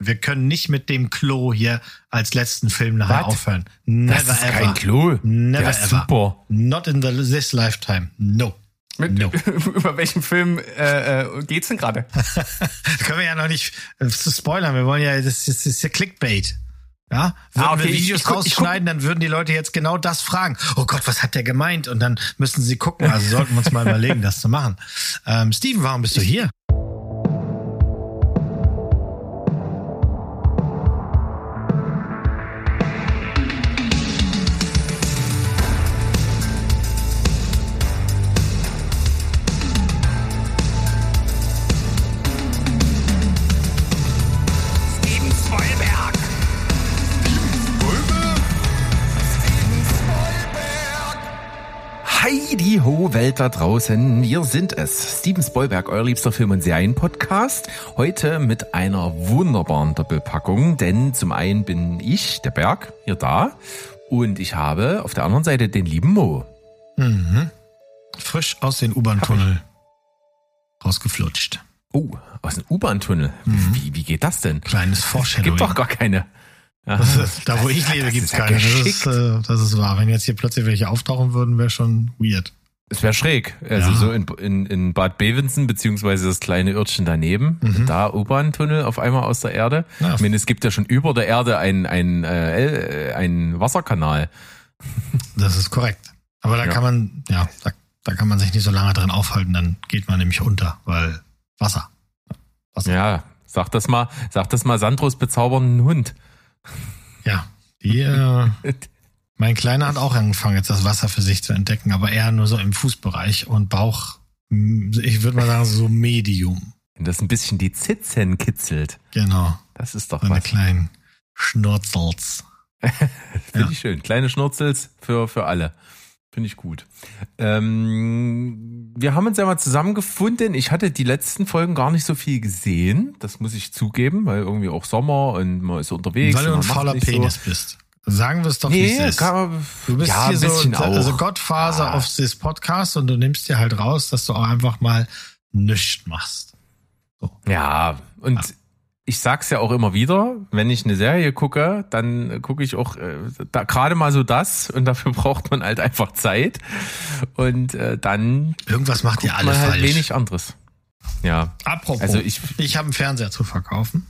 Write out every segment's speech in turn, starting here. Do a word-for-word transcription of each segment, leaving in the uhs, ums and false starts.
Wir können nicht mit dem Klo hier als letzten Film nachher What? aufhören. Never Das ist ever. kein Klo. Never Der ist ever. super. Not in the, this lifetime. No. Mit, No. Über welchen Film äh, äh, geht's denn gerade? Das können wir ja noch nicht äh, zu spoilern. Wir wollen ja, das, das ist ja Clickbait. Ja? Würden Ah, okay, wir ich- Videos ich guck- ich rausschneiden, dann würden die Leute jetzt genau das fragen. Oh Gott, was hat der gemeint? Und dann müssen sie gucken. Also sollten wir uns mal überlegen, das zu machen. Ähm, Steven, warum bist du hier? Steven Spoilberg. Heidi ho, Welt da draußen, wir sind es. Steven Spoilberg, euer liebster Film- und Serien-Podcast. Heute mit einer wunderbaren Doppelpackung, denn zum einen bin ich, der Berg, hier da, und ich habe auf der anderen Seite den lieben Mo. Mhm. Frisch aus den U-Bahn-Tunnel rausgeflutscht. Oh, aus dem U-Bahn-Tunnel. Wie, wie geht das denn? Kleines Foreshadowing. Gibt doch gar keine. Das ist, da wo ich lebe, das gibt's ist ja keine. Das ist, geschickt. äh, das ist wahr. Wenn jetzt hier plötzlich welche auftauchen würden, wäre schon weird. Es wäre schräg. Also Ja. so in, in, in Bad Bevensen, beziehungsweise das kleine Örtchen daneben, da U-Bahn-Tunnel auf einmal aus der Erde. Ja. Ich meine, es gibt ja schon über der Erde einen ein, äh, ein Wasserkanal. Das ist korrekt. Aber da Ja. kann man, ja, da, da kann man sich nicht so lange drin aufhalten, dann geht man nämlich unter, weil Wasser. Wasser. Ja, sag das mal, sag das mal Sandros bezaubernden Hund. Ja. Die, äh, mein Kleiner hat auch angefangen, jetzt das Wasser für sich zu entdecken, aber eher nur so im Fußbereich und Bauch, mh, ich würde mal sagen, so Medium. Wenn das ein bisschen die Zitzen kitzelt, Genau. das ist doch Seine was. kleinen Schnurzels. Finde Ja. ich schön. Kleine Schnurzels für, für alle. Finde ich gut. Ähm, wir haben uns ja mal zusammengefunden. Ich hatte die letzten Folgen gar nicht so viel gesehen. Das muss ich zugeben, weil irgendwie auch Sommer und man ist unterwegs. Weil du und ein man macht fauler nicht Penis so. bist. Sagen wir es doch, wie Nee, es ist. kann, Du bist ja, hier ein so, bisschen auch. also Gottfaser Ah. auf this Podcast und du nimmst dir halt raus, dass du auch einfach mal nichts machst. Ja, und Ja. ich sag's ja auch immer wieder, wenn ich eine Serie gucke, dann gucke ich auch äh, da, gerade mal so das und dafür braucht man halt einfach Zeit und äh, dann Irgendwas macht ihr guckt alle man halt falsch. wenig anderes. Ja, Apropos, also ich, ich habe einen Fernseher zu verkaufen.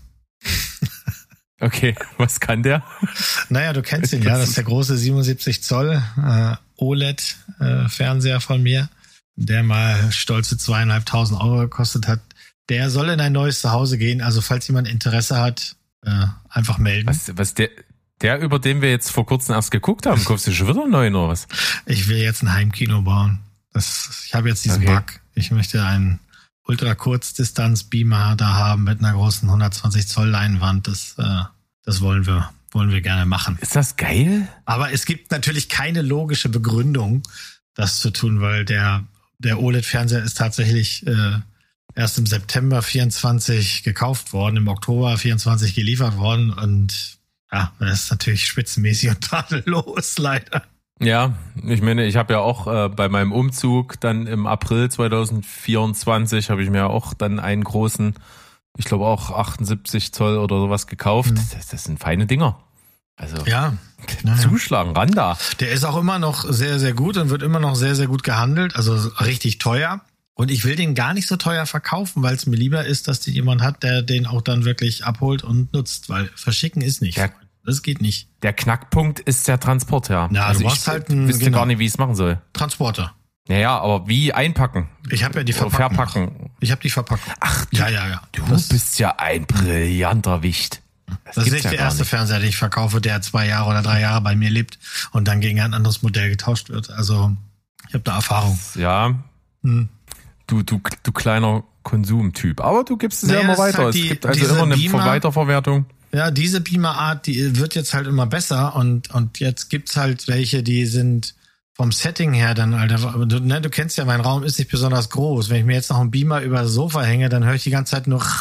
okay, was kann der? Naja, du kennst ihn ja, das ist der große siebenundsiebzig Zoll äh, O L E D-Fernseher von mir, der mal stolze zweieinhalbtausend Euro gekostet hat. Der soll in ein neues Zuhause gehen, also falls jemand Interesse hat, äh, einfach melden. Was, was der, der, über den wir jetzt vor kurzem erst geguckt haben, kaufst du schon wieder einen neuen oder was? Ich will jetzt ein Heimkino bauen. Das, ich habe jetzt diesen Okay. Bug. Ich möchte einen Ultra-Kurzdistanz-Beamer da haben mit einer großen hundertzwanzig Zoll Leinwand. Das, äh, das wollen wir, wollen wir gerne machen. Ist das geil? Aber es gibt natürlich keine logische Begründung, das zu tun, weil der, der O L E D-Fernseher ist tatsächlich äh, erst im September vierundzwanzig gekauft worden, im Oktober vierundzwanzig geliefert worden und ja, das ist natürlich spitzenmäßig und tadellos, leider. Ja, ich meine, ich habe ja auch äh, bei meinem Umzug dann im April zwanzig vierundzwanzig habe ich mir auch dann einen großen, ich glaube auch achtundsiebzig Zoll oder sowas gekauft. Mhm. Das, das sind feine Dinger. Also Ja, ja, ja. zuschlagen, ran da. Der ist auch immer noch sehr, sehr gut und wird immer noch sehr, sehr gut gehandelt, also richtig teuer. Und ich will den gar nicht so teuer verkaufen, weil es mir lieber ist, dass die jemand hat, der den auch dann wirklich abholt und nutzt, weil verschicken ist nicht. Ja. Das geht nicht. Der Knackpunkt ist der Transport, ja. Ja, also du brauchst ich halt einen- wüsste genau. gar nicht, wie ich es machen soll. Transporter. Naja, aber wie einpacken? Ich habe ja die Oder Verpackung. verpacken. Ich habe die Verpackung. Ach, Ja, ja, ja. Du das, bist ja ein brillanter Wicht. das ist gibt's nicht ja der gar erste nicht. Fernseher, den ich verkaufe, der zwei Jahre oder drei Jahre bei mir lebt und dann gegen ein anderes Modell getauscht wird. Also ich habe da Erfahrung. Ja, Hm. du, du, du kleiner Konsumtyp. Aber du gibst es Naja, ja immer es ist weiter. halt die- es gibt also diese immer eine Beamer- Weiterverwertung. Ja, diese Beamer-Art, die wird jetzt halt immer besser und, und jetzt gibt's halt welche, die sind vom Setting her dann, Alter, du, ne, du kennst ja, mein Raum ist nicht besonders groß. Wenn ich mir jetzt noch einen Beamer über das Sofa hänge, dann höre ich die ganze Zeit nur.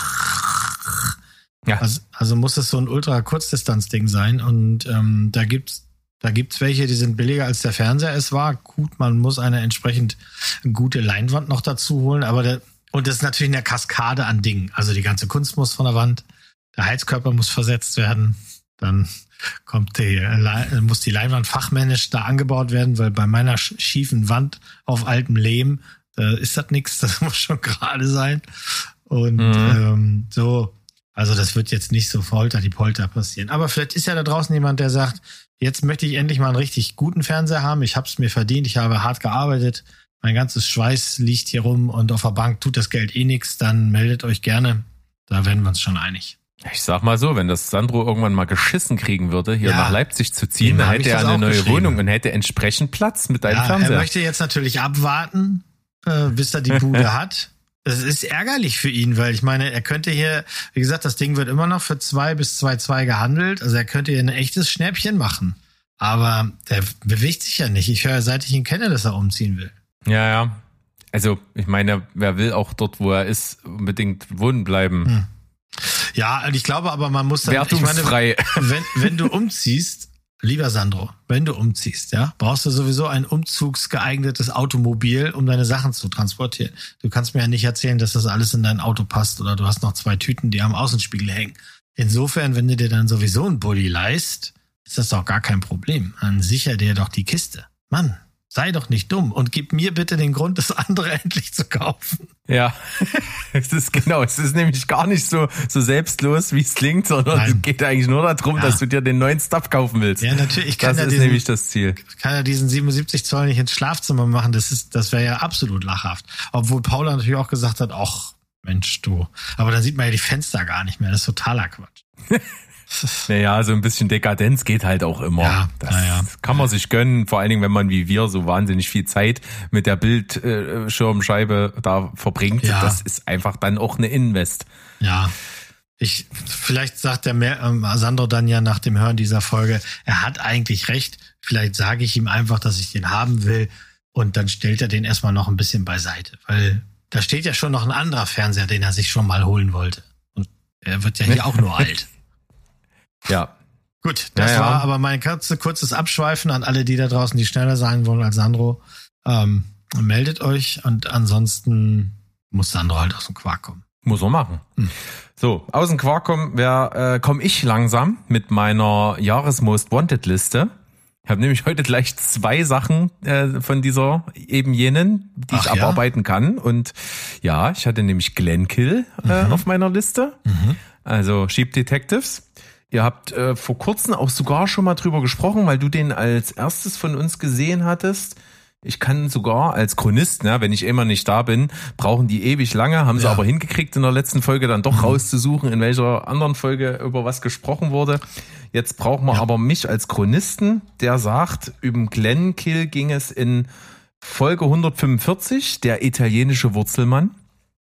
Ja. Also, also muss es so ein Ultra-Kurzdistanz-Ding sein und ähm, da gibt's da gibt's welche, die sind billiger als der Fernseher es war. Gut, man muss eine entsprechend gute Leinwand noch dazu holen, aber der, und das ist natürlich eine Kaskade an Dingen. Also die ganze Kunst muss von der Wand. der Heizkörper muss versetzt werden, dann kommt die, muss die Leinwand fachmännisch da angebaut werden, weil bei meiner schiefen Wand auf altem Lehm, da ist das nichts, das muss schon gerade sein. Und mhm. ähm, so, also das wird jetzt nicht so Folter die Polter passieren. Aber vielleicht ist ja da draußen jemand, der sagt, jetzt möchte ich endlich mal einen richtig guten Fernseher haben. Ich habe es mir verdient, ich habe hart gearbeitet. Mein ganzes Schweiß liegt hier rum und auf der Bank tut das Geld eh nichts. Dann meldet euch gerne. Da werden wir uns schon einig. Ich sag mal so, wenn das Sandro irgendwann mal geschissen kriegen würde, hier ja, nach Leipzig zu ziehen, dann hätte er eine neue Wohnung und hätte entsprechend Platz mit deinem ja, Fernseher. Er möchte jetzt natürlich abwarten, äh, bis er die Bude hat. Das ist ärgerlich für ihn, weil ich meine, er könnte hier, wie gesagt, das Ding wird immer noch für zwei bis zwei Komma zwei gehandelt. Also er könnte hier ein echtes Schnäppchen machen. Aber der bewegt sich ja nicht. Ich höre, seit ich ihn kenne, dass er umziehen will. Ja, ja. Also ich meine, wer will auch dort, wo er ist, unbedingt wohnen bleiben. Hm. Ja, und ich glaube aber, man muss dann, wertungsfrei. Ich meine, wenn, wenn du umziehst, lieber Sandro, wenn du umziehst, ja, brauchst du sowieso ein umzugsgeeignetes Automobil, um deine Sachen zu transportieren. Du kannst mir ja nicht erzählen, dass das alles in dein Auto passt oder du hast noch zwei Tüten, die am Außenspiegel hängen. Insofern, wenn du dir dann sowieso einen Bulli leist, ist das doch gar kein Problem. Dann sicher dir doch die Kiste. Mann, sei doch nicht dumm und gib mir bitte den Grund, das andere endlich zu kaufen. Ja, es ist genau, es ist nämlich gar nicht so, so selbstlos, wie es klingt, sondern Nein. es geht eigentlich nur darum, ja. dass du dir den neuen Stuff kaufen willst. Ja, natürlich. Ich kann das ja ist diesen, nämlich das Ziel. Ich kann ja diesen siebenundsiebzig Zoll nicht ins Schlafzimmer machen, das ist, das wäre ja absolut lachhaft. Obwohl Paula natürlich auch gesagt hat, ach, Mensch, du. Aber dann sieht man ja die Fenster gar nicht mehr, das ist totaler Quatsch. Naja, so ein bisschen Dekadenz geht halt auch immer. Ja, das ja. kann man sich gönnen, vor allen Dingen, wenn man wie wir so wahnsinnig viel Zeit mit der Bildschirmscheibe da verbringt. Ja. Das ist einfach dann auch eine Invest. Ja, ich vielleicht sagt der mehr, ähm, Sandro dann ja nach dem Hören dieser Folge, er hat eigentlich recht. Vielleicht sage ich ihm einfach, dass ich den haben will und dann stellt er den erstmal noch ein bisschen beiseite, weil da steht ja schon noch ein anderer Fernseher, den er sich schon mal holen wollte. Und er wird ja hier auch nur alt. Ja. Gut, das ja, ja. war aber mein kurzes, kurzes Abschweifen an alle, die da draußen, die schneller sein wollen als Sandro. Ähm, meldet euch und ansonsten muss Sandro halt aus dem Quark kommen. Muss er machen. Hm. So, aus dem Quark kommen, wer, äh, komme ich langsam mit meiner Jahres-Most-Wanted-Liste. Ich habe nämlich heute gleich zwei Sachen äh, von dieser eben jenen, die Ach, ich abarbeiten ja? kann. Und ja, ich hatte nämlich Glenkill äh, mhm. auf meiner Liste. Mhm. Also Sheep Detectives. Ihr habt äh, vor kurzem auch sogar schon mal drüber gesprochen, weil du den als erstes von uns gesehen hattest. Ich kann sogar als Chronist, ne, wenn ich immer nicht da bin, brauchen die ewig lange, haben sie ja. aber hingekriegt in der letzten Folge dann doch mhm. rauszusuchen, in welcher anderen Folge über was gesprochen wurde. Jetzt brauchen wir ja. aber mich als Chronisten, der sagt, über Glenkill ging es in Folge hundertfünfundvierzig, der italienische Wurzelmann.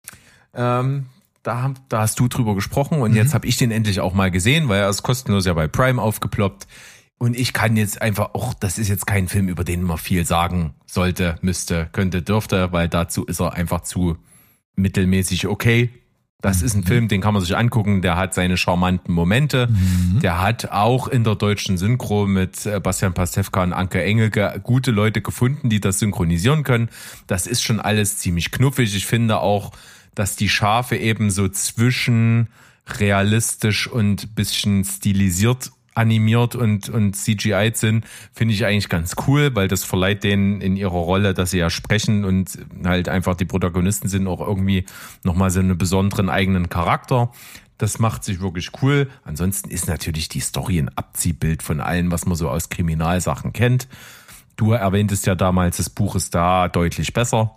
Ähm, Da, da hast du drüber gesprochen und mhm. jetzt habe ich den endlich auch mal gesehen, weil er ist kostenlos ja bei Prime aufgeploppt. Und ich kann jetzt einfach auch, das ist jetzt kein Film, über den man viel sagen sollte, müsste, könnte, dürfte, weil dazu ist er einfach zu mittelmäßig okay. Das mhm. ist ein Film, den kann man sich angucken, der hat seine charmanten Momente. Mhm. Der hat auch in der deutschen Synchro mit Bastian Pastewka und Anke Engelke gute Leute gefunden, die das synchronisieren können. Das ist schon alles ziemlich knuffig. Ich finde auch, dass die Schafe eben so zwischen realistisch und bisschen stilisiert animiert und, und C G I sind, finde ich eigentlich ganz cool, weil das verleiht denen in ihrer Rolle, dass sie ja sprechen und halt einfach die Protagonisten sind, auch irgendwie nochmal so einen besonderen eigenen Charakter. Das macht sich wirklich cool. Ansonsten ist natürlich die Story ein Abziehbild von allem, was man so aus Kriminalsachen kennt. Du erwähntest ja damals, das Buch ist da deutlich besser.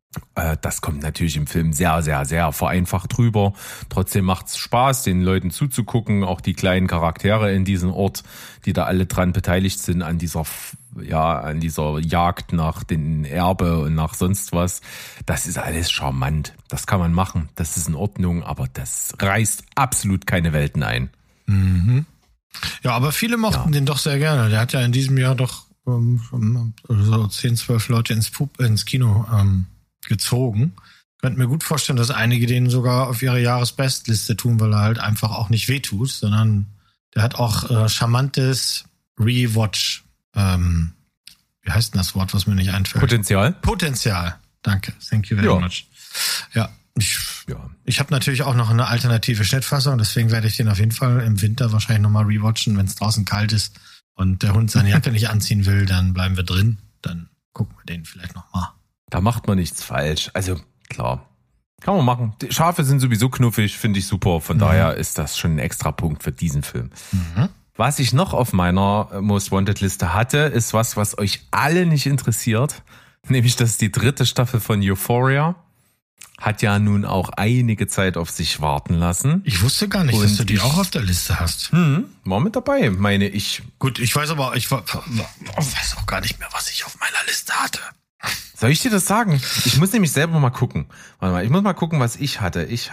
Das kommt natürlich im Film sehr, sehr, sehr vereinfacht drüber. Trotzdem macht es Spaß, den Leuten zuzugucken, auch die kleinen Charaktere in diesem Ort, die da alle dran beteiligt sind an dieser, ja, an dieser Jagd nach den Erbe und nach sonst was. Das ist alles charmant. Das kann man machen. Das ist in Ordnung, aber das reißt absolut keine Welten ein. Mhm. Ja, aber viele mochten ja. den doch sehr gerne. Der hat ja in diesem Jahr doch um, so zehn, zwölf Leute ins, Pub, ins Kino ähm, gezogen. Ich könnte mir gut vorstellen, dass einige den sogar auf ihre Jahresbestliste tun, weil er halt einfach auch nicht wehtut, sondern der hat auch äh, charmantes Rewatch, ähm, wie heißt denn das Wort, was mir nicht einfällt? Potenzial. Potenzial. Danke. Thank you very ja. much. Ja. Ich, ja. ich habe natürlich auch noch eine alternative Schnittfassung, deswegen werde ich den auf jeden Fall im Winter wahrscheinlich nochmal rewatchen, wenn es draußen kalt ist und der Hund seine Jacke nicht anziehen will, dann bleiben wir drin, dann gucken wir den vielleicht nochmal. Da macht man nichts falsch, also klar, kann man machen. Die Schafe sind sowieso knuffig, finde ich super, von mhm. daher ist das schon ein extra Punkt für diesen Film. Mhm. Was ich noch auf meiner Most Wanted Liste hatte, ist was, was euch alle nicht interessiert, nämlich das ist die dritte Staffel von Euphoria. Hat ja nun auch einige Zeit auf sich warten lassen. Ich wusste gar nicht, und dass du die ich, auch auf der Liste hast. Hm, war mit dabei, meine ich. Gut, ich weiß aber, ich weiß auch gar nicht mehr, was ich auf meiner Liste hatte. Soll ich dir das sagen? Ich muss nämlich selber mal gucken. Warte mal, ich muss mal gucken, was ich hatte. Ich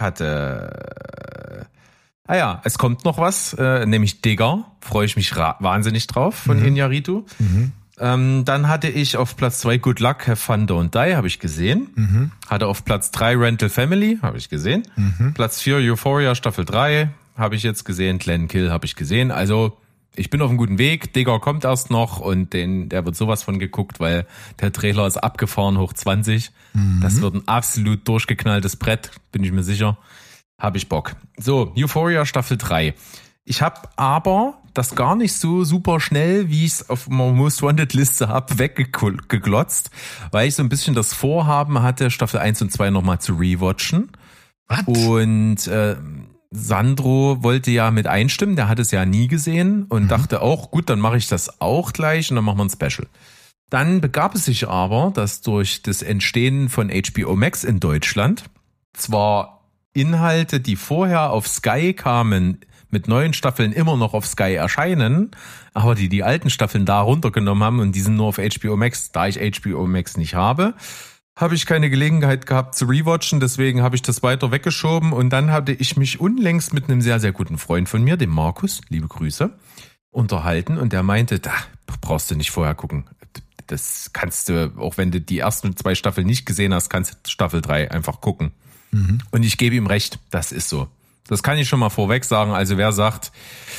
hatte... Ah ja, es kommt noch was, äh, nämlich Digger. Freue ich mich ra- wahnsinnig drauf von mhm. Iñárritu. Mhm. Ähm, dann hatte ich auf Platz zwei Good Luck, Have Fun, Don't Die, habe ich gesehen. Mhm. Hatte auf Platz drei Rental Family, habe ich gesehen. Mhm. Platz vier Euphoria Staffel drei, habe ich jetzt gesehen. Glenn Kill habe ich gesehen. Also ich bin auf einem guten Weg. Digger kommt erst noch und den, der wird sowas von geguckt, weil der Trailer ist abgefahren hoch zwanzig. Mhm. Das wird ein absolut durchgeknalltes Brett, bin ich mir sicher. Habe ich Bock. So, Euphoria Staffel drei. Ich habe aber das gar nicht so super schnell, wie ich es auf meiner Most Wanted Liste habe, weggeglotzt, weil ich so ein bisschen das Vorhaben hatte, Staffel eins und zwei nochmal zu rewatchen. What? Und äh, Sandro wollte ja mit einstimmen, der hat es ja nie gesehen und mhm. dachte auch, gut, dann mache ich das auch gleich und dann machen wir ein Special. Dann begab es sich aber, dass durch das Entstehen von H B O Max in Deutschland zwar Inhalte, die vorher auf Sky kamen, mit neuen Staffeln immer noch auf Sky erscheinen, aber die die alten Staffeln da runtergenommen haben und die sind nur auf H B O Max. Da ich H B O Max nicht habe, habe ich keine Gelegenheit gehabt zu rewatchen, deswegen habe ich das weiter weggeschoben und dann hatte ich mich unlängst mit einem sehr, sehr guten Freund von mir, dem Markus, liebe Grüße, unterhalten und der meinte, da brauchst du nicht vorher gucken. Das kannst du, auch wenn du die ersten zwei Staffeln nicht gesehen hast, kannst du Staffel drei einfach gucken. Mhm. Und ich gebe ihm recht, das ist so. Das kann ich schon mal vorweg sagen. Also wer sagt,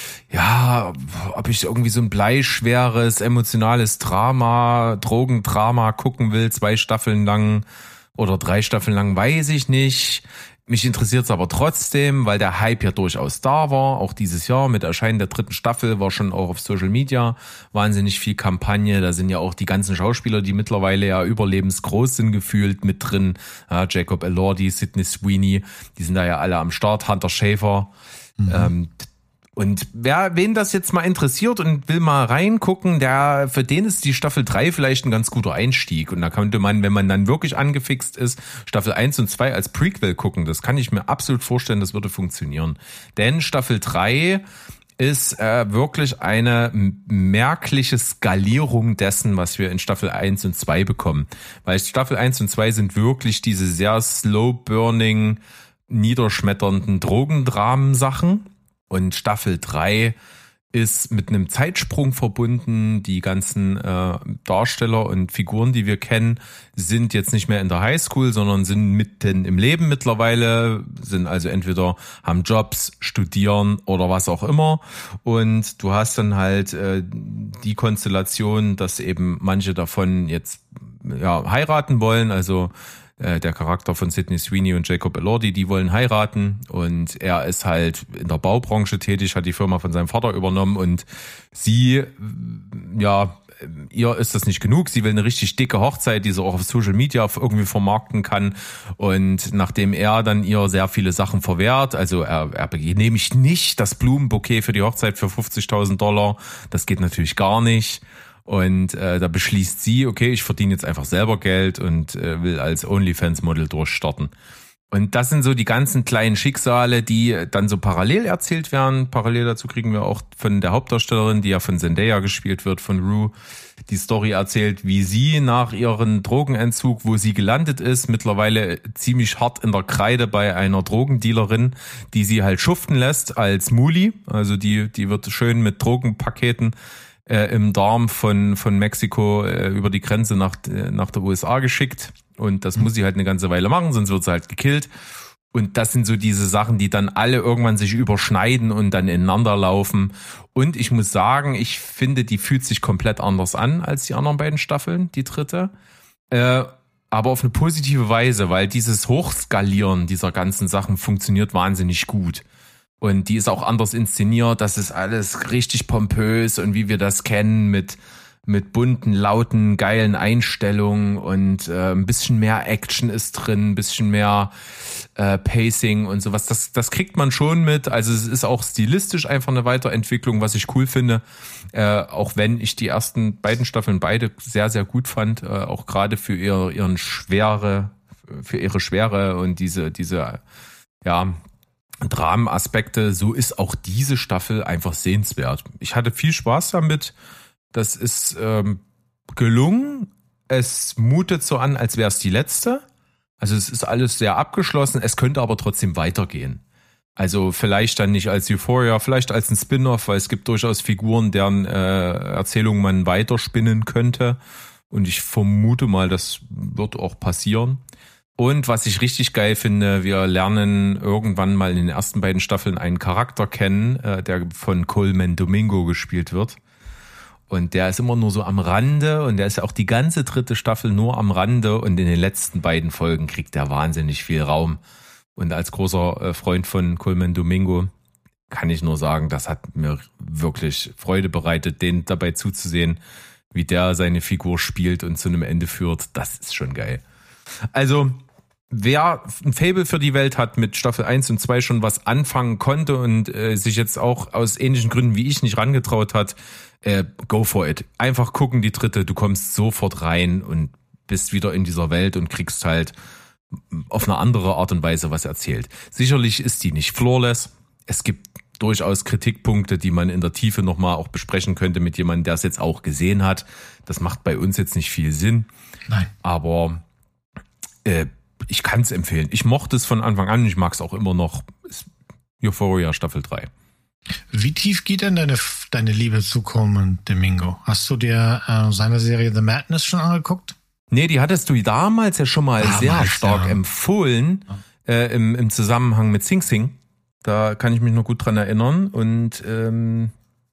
ja, ob ich irgendwie so ein bleischweres, emotionales Drama, Drogendrama gucken will, zwei Staffeln lang oder drei Staffeln lang, weiß ich nicht. Mich interessiert es aber trotzdem, weil der Hype ja durchaus da war. Auch dieses Jahr mit Erscheinen der dritten Staffel war schon auch auf Social Media wahnsinnig viel Kampagne. Da sind ja auch die ganzen Schauspieler, die mittlerweile ja überlebensgroß sind, gefühlt mit drin. Ja, Jacob Elordi, Sydney Sweeney, die sind da ja alle am Start. Hunter Schafer. Mhm. Ähm, Und wer, wen das jetzt mal interessiert und will mal reingucken, der, für den ist die Staffel drei vielleicht ein ganz guter Einstieg. Und da könnte man, wenn man dann wirklich angefixt ist, Staffel eins und zwei als Prequel gucken. Das kann ich mir absolut vorstellen, das würde funktionieren. Denn Staffel drei ist äh, wirklich eine merkliche Skalierung dessen, was wir in Staffel eins und zwei bekommen. Weil Staffel eins und zwei sind wirklich diese sehr slow-burning, niederschmetternden Drogendramen-Sachen. Und Staffel drei ist mit einem Zeitsprung verbunden. Die ganzen äh, Darsteller und Figuren, die wir kennen, sind jetzt nicht mehr in der Highschool, sondern sind mitten im Leben mittlerweile, sind also entweder haben Jobs, studieren oder was auch immer. Und du hast dann halt äh, die Konstellation, dass eben manche davon jetzt ja heiraten wollen, also der Charakter von Sydney Sweeney und Jacob Elordi, die wollen heiraten und er ist halt in der Baubranche tätig, hat die Firma von seinem Vater übernommen und sie, ja, ihr ist das nicht genug, sie will eine richtig dicke Hochzeit, die sie auch auf Social Media irgendwie vermarkten kann und nachdem er dann ihr sehr viele Sachen verwehrt, also er, er genehmigt nicht das Blumenbouquet für die Hochzeit für fünfzigtausend Dollar, das geht natürlich gar nicht. Und äh, da beschließt sie, okay, ich verdiene jetzt einfach selber Geld und äh, will als OnlyFans-Model durchstarten. Und das sind so die ganzen kleinen Schicksale, die dann so parallel erzählt werden. Parallel dazu kriegen wir auch von der Hauptdarstellerin, die ja von Zendaya gespielt wird, von Rue, die Story erzählt, wie sie nach ihrem Drogenentzug, wo sie gelandet ist, mittlerweile ziemlich hart in der Kreide bei einer Drogendealerin, die sie halt schuften lässt als Muli. Also die, die wird schön mit Drogenpaketen Äh, im Darm von von Mexiko äh, über die Grenze nach nach der U S A geschickt und das mhm. muss sie halt eine ganze Weile machen, sonst wird sie halt gekillt und das sind so diese Sachen, die dann alle irgendwann sich überschneiden und dann ineinander laufen und ich muss sagen, ich finde, die fühlt sich komplett anders an als die anderen beiden Staffeln, die dritte. Äh, aber auf eine positive Weise, weil dieses Hochskalieren dieser ganzen Sachen funktioniert wahnsinnig gut. Und die ist auch anders inszeniert, das ist alles richtig pompös und wie wir das kennen mit mit bunten, lauten, geilen Einstellungen und äh, ein bisschen mehr Action ist drin, ein bisschen mehr äh, Pacing und sowas. Das, das kriegt man schon mit. Also es ist auch stilistisch einfach eine Weiterentwicklung, was ich cool finde. Äh, auch wenn ich die ersten beiden Staffeln beide sehr, sehr gut fand, äh, auch gerade für ihr, ihren Schwere, für ihre Schwere und diese, diese, ja, Dramenaspekte. So ist auch diese Staffel einfach sehenswert. Ich hatte viel Spaß damit. Das ist ähm, gelungen. Es mutet so an, als wäre es die letzte. Also es ist alles sehr abgeschlossen. Es könnte aber trotzdem weitergehen. Also vielleicht dann nicht als Euphoria, vielleicht als ein Spin-off, weil es gibt durchaus Figuren, deren äh, Erzählung man weiterspinnen könnte. Und ich vermute mal, das wird auch passieren. Und was ich richtig geil finde, wir lernen irgendwann mal in den ersten beiden Staffeln einen Charakter kennen, äh, der von Colman Domingo gespielt wird. Und der ist immer nur so am Rande und der ist ja auch die ganze dritte Staffel nur am Rande und in den letzten beiden Folgen kriegt der wahnsinnig viel Raum. Und als großer Freund von Colman Domingo kann ich nur sagen, das hat mir wirklich Freude bereitet, den dabei zuzusehen, wie der seine Figur spielt und zu einem Ende führt. Das ist schon geil. Also wer ein Faible für die Welt hat, mit Staffel eins und zwei schon was anfangen konnte und äh, sich jetzt auch aus ähnlichen Gründen wie ich nicht rangetraut hat, äh, go for it. Einfach gucken die dritte, du kommst sofort rein und bist wieder in dieser Welt und kriegst halt auf eine andere Art und Weise was erzählt. Sicherlich ist die nicht flawless. Es gibt durchaus Kritikpunkte, die man in der Tiefe nochmal auch besprechen könnte mit jemandem, der es jetzt auch gesehen hat. Das macht bei uns jetzt nicht viel Sinn. Nein. Aber äh, ich kann es empfehlen. Ich mochte es von Anfang an. Ich mag es auch immer noch. Euphoria Staffel drei. Wie tief geht denn deine, deine Liebe zu Colman Domingo? Hast du dir äh, seine Serie The Madness schon angeguckt? Nee, die hattest du damals ja schon mal damals, sehr stark ja. empfohlen äh, im, im Zusammenhang mit Sing Sing. Da kann ich mich noch gut dran erinnern. Und ähm,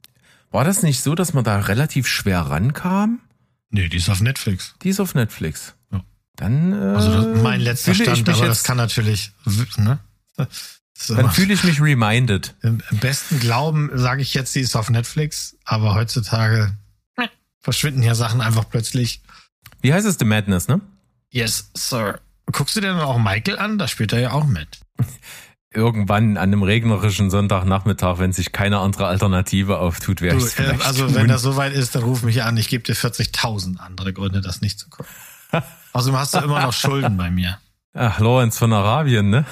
war das nicht so, dass man da relativ schwer rankam? Nee, die ist auf Netflix. Die ist auf Netflix. Ja. Dann äh, also das, mein letzter Stand, aber das kann natürlich, ne? Dann fühle ich mich reminded. Im, im besten Glauben sage ich jetzt, sie ist auf Netflix, aber heutzutage verschwinden ja Sachen einfach plötzlich. Wie heißt es, The Madness, ne? Yes, sir. Guckst du dir dann auch Michael an? Da spielt er ja auch mit. Irgendwann an einem regnerischen Sonntagnachmittag, wenn sich keine andere Alternative auftut, wäre ich es vielleicht Also tun. wenn das soweit ist, dann ruf mich an. Ich gebe dir vierzigtausend andere Gründe, das nicht zu gucken. Außerdem hast du immer noch Schulden bei mir. Ach, Lawrence von Arabien, ne?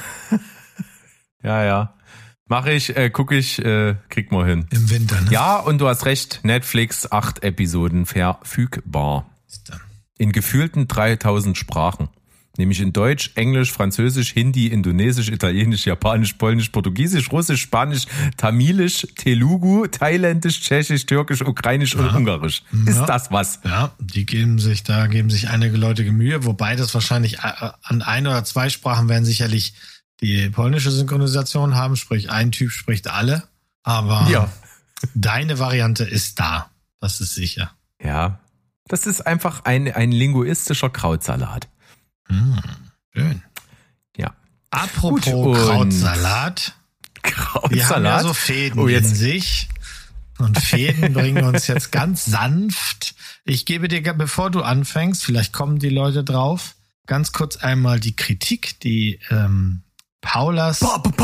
Ja, ja. Mach ich, äh, guck ich, äh, krieg mal hin. Im Winter, ne? Ja, und du hast recht, Netflix, acht Episoden verfügbar. In gefühlten dreitausend Sprachen. Nämlich in Deutsch, Englisch, Französisch, Hindi, Indonesisch, Italienisch, Japanisch, Polnisch, Portugiesisch, Russisch, Spanisch, Tamilisch, Telugu, Thailändisch, Tschechisch, Türkisch, Ukrainisch ja. und Ungarisch. Ist ja. das was? Ja, die geben sich, da geben sich einige Leute Mühe, wobei das wahrscheinlich an ein oder zwei Sprachen werden sicherlich die polnische Synchronisation haben, sprich ein Typ spricht alle, aber ja. deine Variante ist da, das ist sicher. Ja, das ist einfach ein, ein linguistischer Krautsalat. Hm, schön. Ja. Apropos Gut, Krautsalat. Krautsalat? Wir haben ja so Fäden oh, jetzt. in sich. Und Fäden bringen uns jetzt ganz sanft. Ich gebe dir, bevor du anfängst, vielleicht kommen die Leute drauf, ganz kurz einmal die Kritik, die ähm, Paulas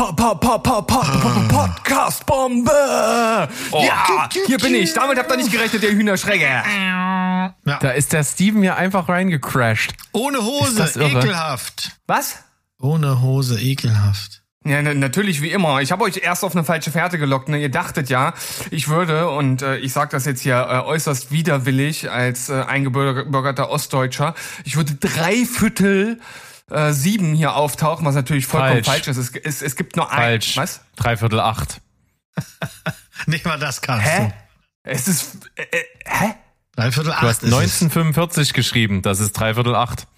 Podcast-Bombe! Ja, hier bin ich. Damit habt ihr nicht gerechnet, der Hühnerschrecke. Ja. Da ist der Steven hier einfach reingecrashed. Ohne Hose, ekelhaft. Was? Ohne Hose, ekelhaft. Ja, na, natürlich, wie immer. Ich habe euch erst auf eine falsche Fährte gelockt. Ne? Ihr dachtet ja, ich würde, und äh, ich sage das jetzt hier äh, äußerst widerwillig als äh, eingebürgerter Ostdeutscher, ich würde drei Viertel äh, sieben hier auftauchen, was natürlich vollkommen falsch, falsch ist. Es, es, es gibt nur falsch. ein... Was? Dreiviertel acht. Nicht mal das kannst hä? du. Es ist... Äh, äh, hä? Dreiviertel acht. Du hast neunzehnhundertfünfundvierzig geschrieben, das ist dreiviertel acht.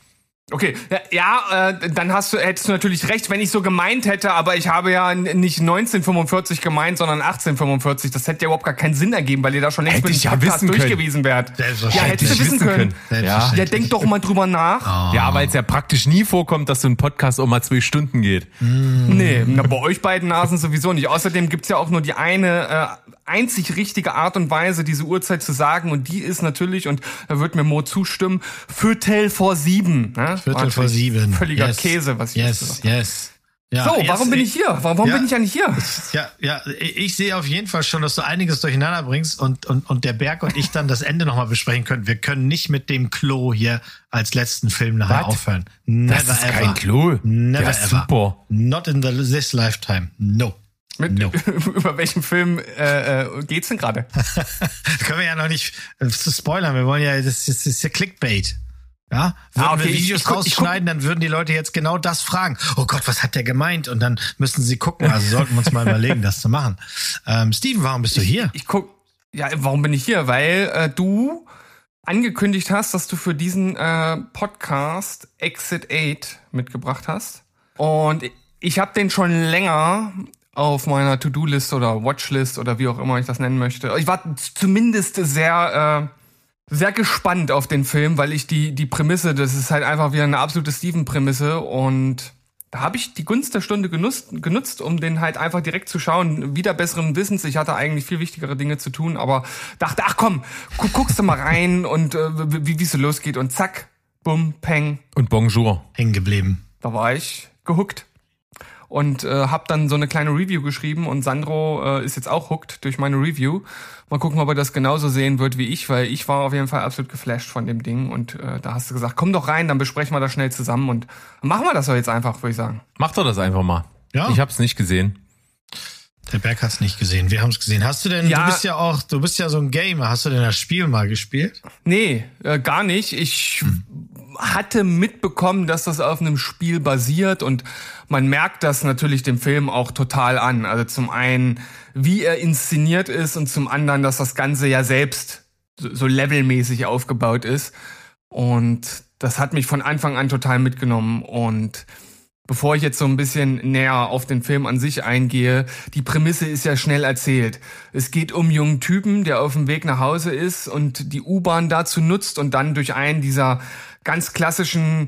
Okay, ja, ja äh, dann hast du, hättest du natürlich recht, wenn ich so gemeint hätte, aber ich habe ja nicht neunzehnhundertfünfundvierzig gemeint, sondern achtzehnhundertfünfundvierzig. Das hätte ja überhaupt gar keinen Sinn ergeben, weil ihr da schon längst Hätte mit ich dem ja Podcast wissen durch können. gewesen wärt. Selbstverständlich. Ja, hättest du wissen können. Ja. Ja, denk doch mal drüber nach. Ja, weil es ja praktisch nie vorkommt, dass so ein Podcast auch mal zwei Stunden geht. Nee, na, bei euch beiden Nasen sowieso nicht. Außerdem gibt's ja auch nur die eine äh, einzig richtige Art und Weise, diese Uhrzeit zu sagen. Und die ist natürlich, und da wird mir Mo zustimmen, Viertel vor sieben. Ne? Viertel vor sieben. Völliger yes. Käse, was ich Yes, jetzt gesagt yes. Ja, habe. So, yes, warum bin ich hier? Warum ja. bin ich eigentlich hier? Ja, ja, ich, ich sehe auf jeden Fall schon, dass du einiges durcheinander bringst und, und, und der Berg und ich dann das Ende nochmal besprechen können. Wir können nicht mit dem Klo hier als letzten Film nachher Was? aufhören. Never Das ist ever. kein Klo. Never Der ist ever. super. Not in the, this lifetime. No. Mit, No. Über welchen Film äh, äh, geht's denn gerade? Können wir ja noch nicht äh, zu spoilern. Wir wollen ja, das, das ist ja Clickbait. Ja, würden Ah, okay, wir ich- Videos ich guck- ich rausschneiden, dann würden die Leute jetzt genau das fragen. Oh Gott, was hat der gemeint? Und dann müssen sie gucken. Also sollten wir uns mal überlegen, das zu machen. Ähm, Steven, warum bist du hier? Ich guck, ja, warum bin ich hier? Weil äh, du angekündigt hast, dass du für diesen äh, Podcast Exit acht mitgebracht hast. Und ich habe den schon länger auf meiner To-Do-List oder Watchlist oder wie auch immer ich das nennen möchte. Ich war zumindest sehr äh, sehr gespannt auf den Film, weil ich die die Prämisse, das ist halt einfach wieder eine absolute Steven-Prämisse, und da habe ich die Gunst der Stunde genutzt, genutzt, um den halt einfach direkt zu schauen, wieder besseren Wissens. Ich hatte eigentlich viel wichtigere Dinge zu tun, aber dachte, ach komm, gu guckst du mal rein und äh, wie wie es so losgeht, und zack, bum, peng, Und Bonjour. Hängen geblieben. da war ich gehuckt. Und äh, hab dann so eine kleine Review geschrieben, und Sandro äh, ist jetzt auch hooked durch meine Review. Mal gucken, ob er das genauso sehen wird wie ich, weil ich war auf jeden Fall absolut geflasht von dem Ding. Und äh, da hast du gesagt, komm doch rein, dann besprechen wir das schnell zusammen, und machen wir das doch jetzt einfach, würde ich sagen. Mach doch das einfach mal. Ja. Ich hab's nicht gesehen. Der Berg hat's nicht gesehen. Wir haben's gesehen. Hast du denn, Ja. du bist ja auch, du bist ja so ein Gamer. Hast du denn das Spiel mal gespielt? Nee, äh, gar nicht. Ich hatte mitbekommen, dass das auf einem Spiel basiert, und man merkt das natürlich dem Film auch total an. Also zum einen, wie er inszeniert ist, und zum anderen, dass das Ganze ja selbst so, so levelmäßig aufgebaut ist. Und das hat mich von Anfang an total mitgenommen. Und bevor ich jetzt so ein bisschen näher auf den Film an sich eingehe, die Prämisse ist ja schnell erzählt. Es geht um einen jungen Typen, der auf dem Weg nach Hause ist und die U-Bahn dazu nutzt und dann durch einen dieser ganz klassischen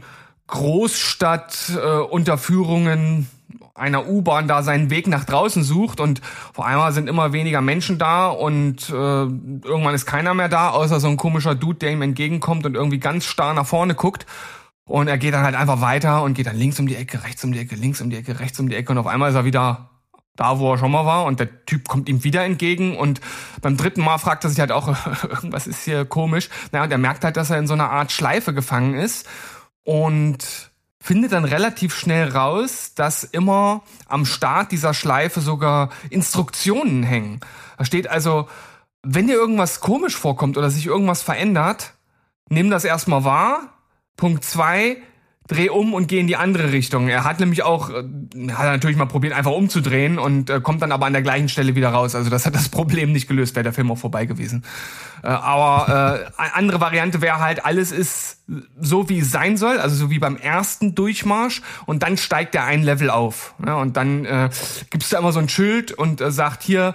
Großstadt-Unterführungen einer U-Bahn da seinen Weg nach draußen sucht, und vor einmal sind immer weniger Menschen da, und äh, irgendwann ist keiner mehr da, außer so ein komischer Dude, der ihm entgegenkommt und irgendwie ganz starr nach vorne guckt. Und er geht dann halt einfach weiter und geht dann links um die Ecke, rechts um die Ecke, links um die Ecke, rechts um die Ecke, und auf einmal ist er wieder da, wo er schon mal war, und der Typ kommt ihm wieder entgegen, und beim dritten Mal fragt er sich halt auch, irgendwas ist hier komisch. Naja, und er merkt halt, dass er in so einer Art Schleife gefangen ist, und findet dann relativ schnell raus, dass immer am Start dieser Schleife sogar Instruktionen hängen. Da steht also, wenn dir irgendwas komisch vorkommt oder sich irgendwas verändert, nimm das erstmal wahr. Punkt zwei, dreh um und geh in die andere Richtung. Er hat nämlich auch, äh, hat er natürlich mal probiert, einfach umzudrehen, und äh, kommt dann aber an der gleichen Stelle wieder raus. Also das hat das Problem nicht gelöst, wäre der Film auch vorbei gewesen. Äh, aber äh, eine andere Variante wäre halt, alles ist so, wie es sein soll, also so wie beim ersten Durchmarsch, und dann steigt er ein Level auf. Ja, und dann äh, gibt's da immer so ein Schild und äh, sagt, hier,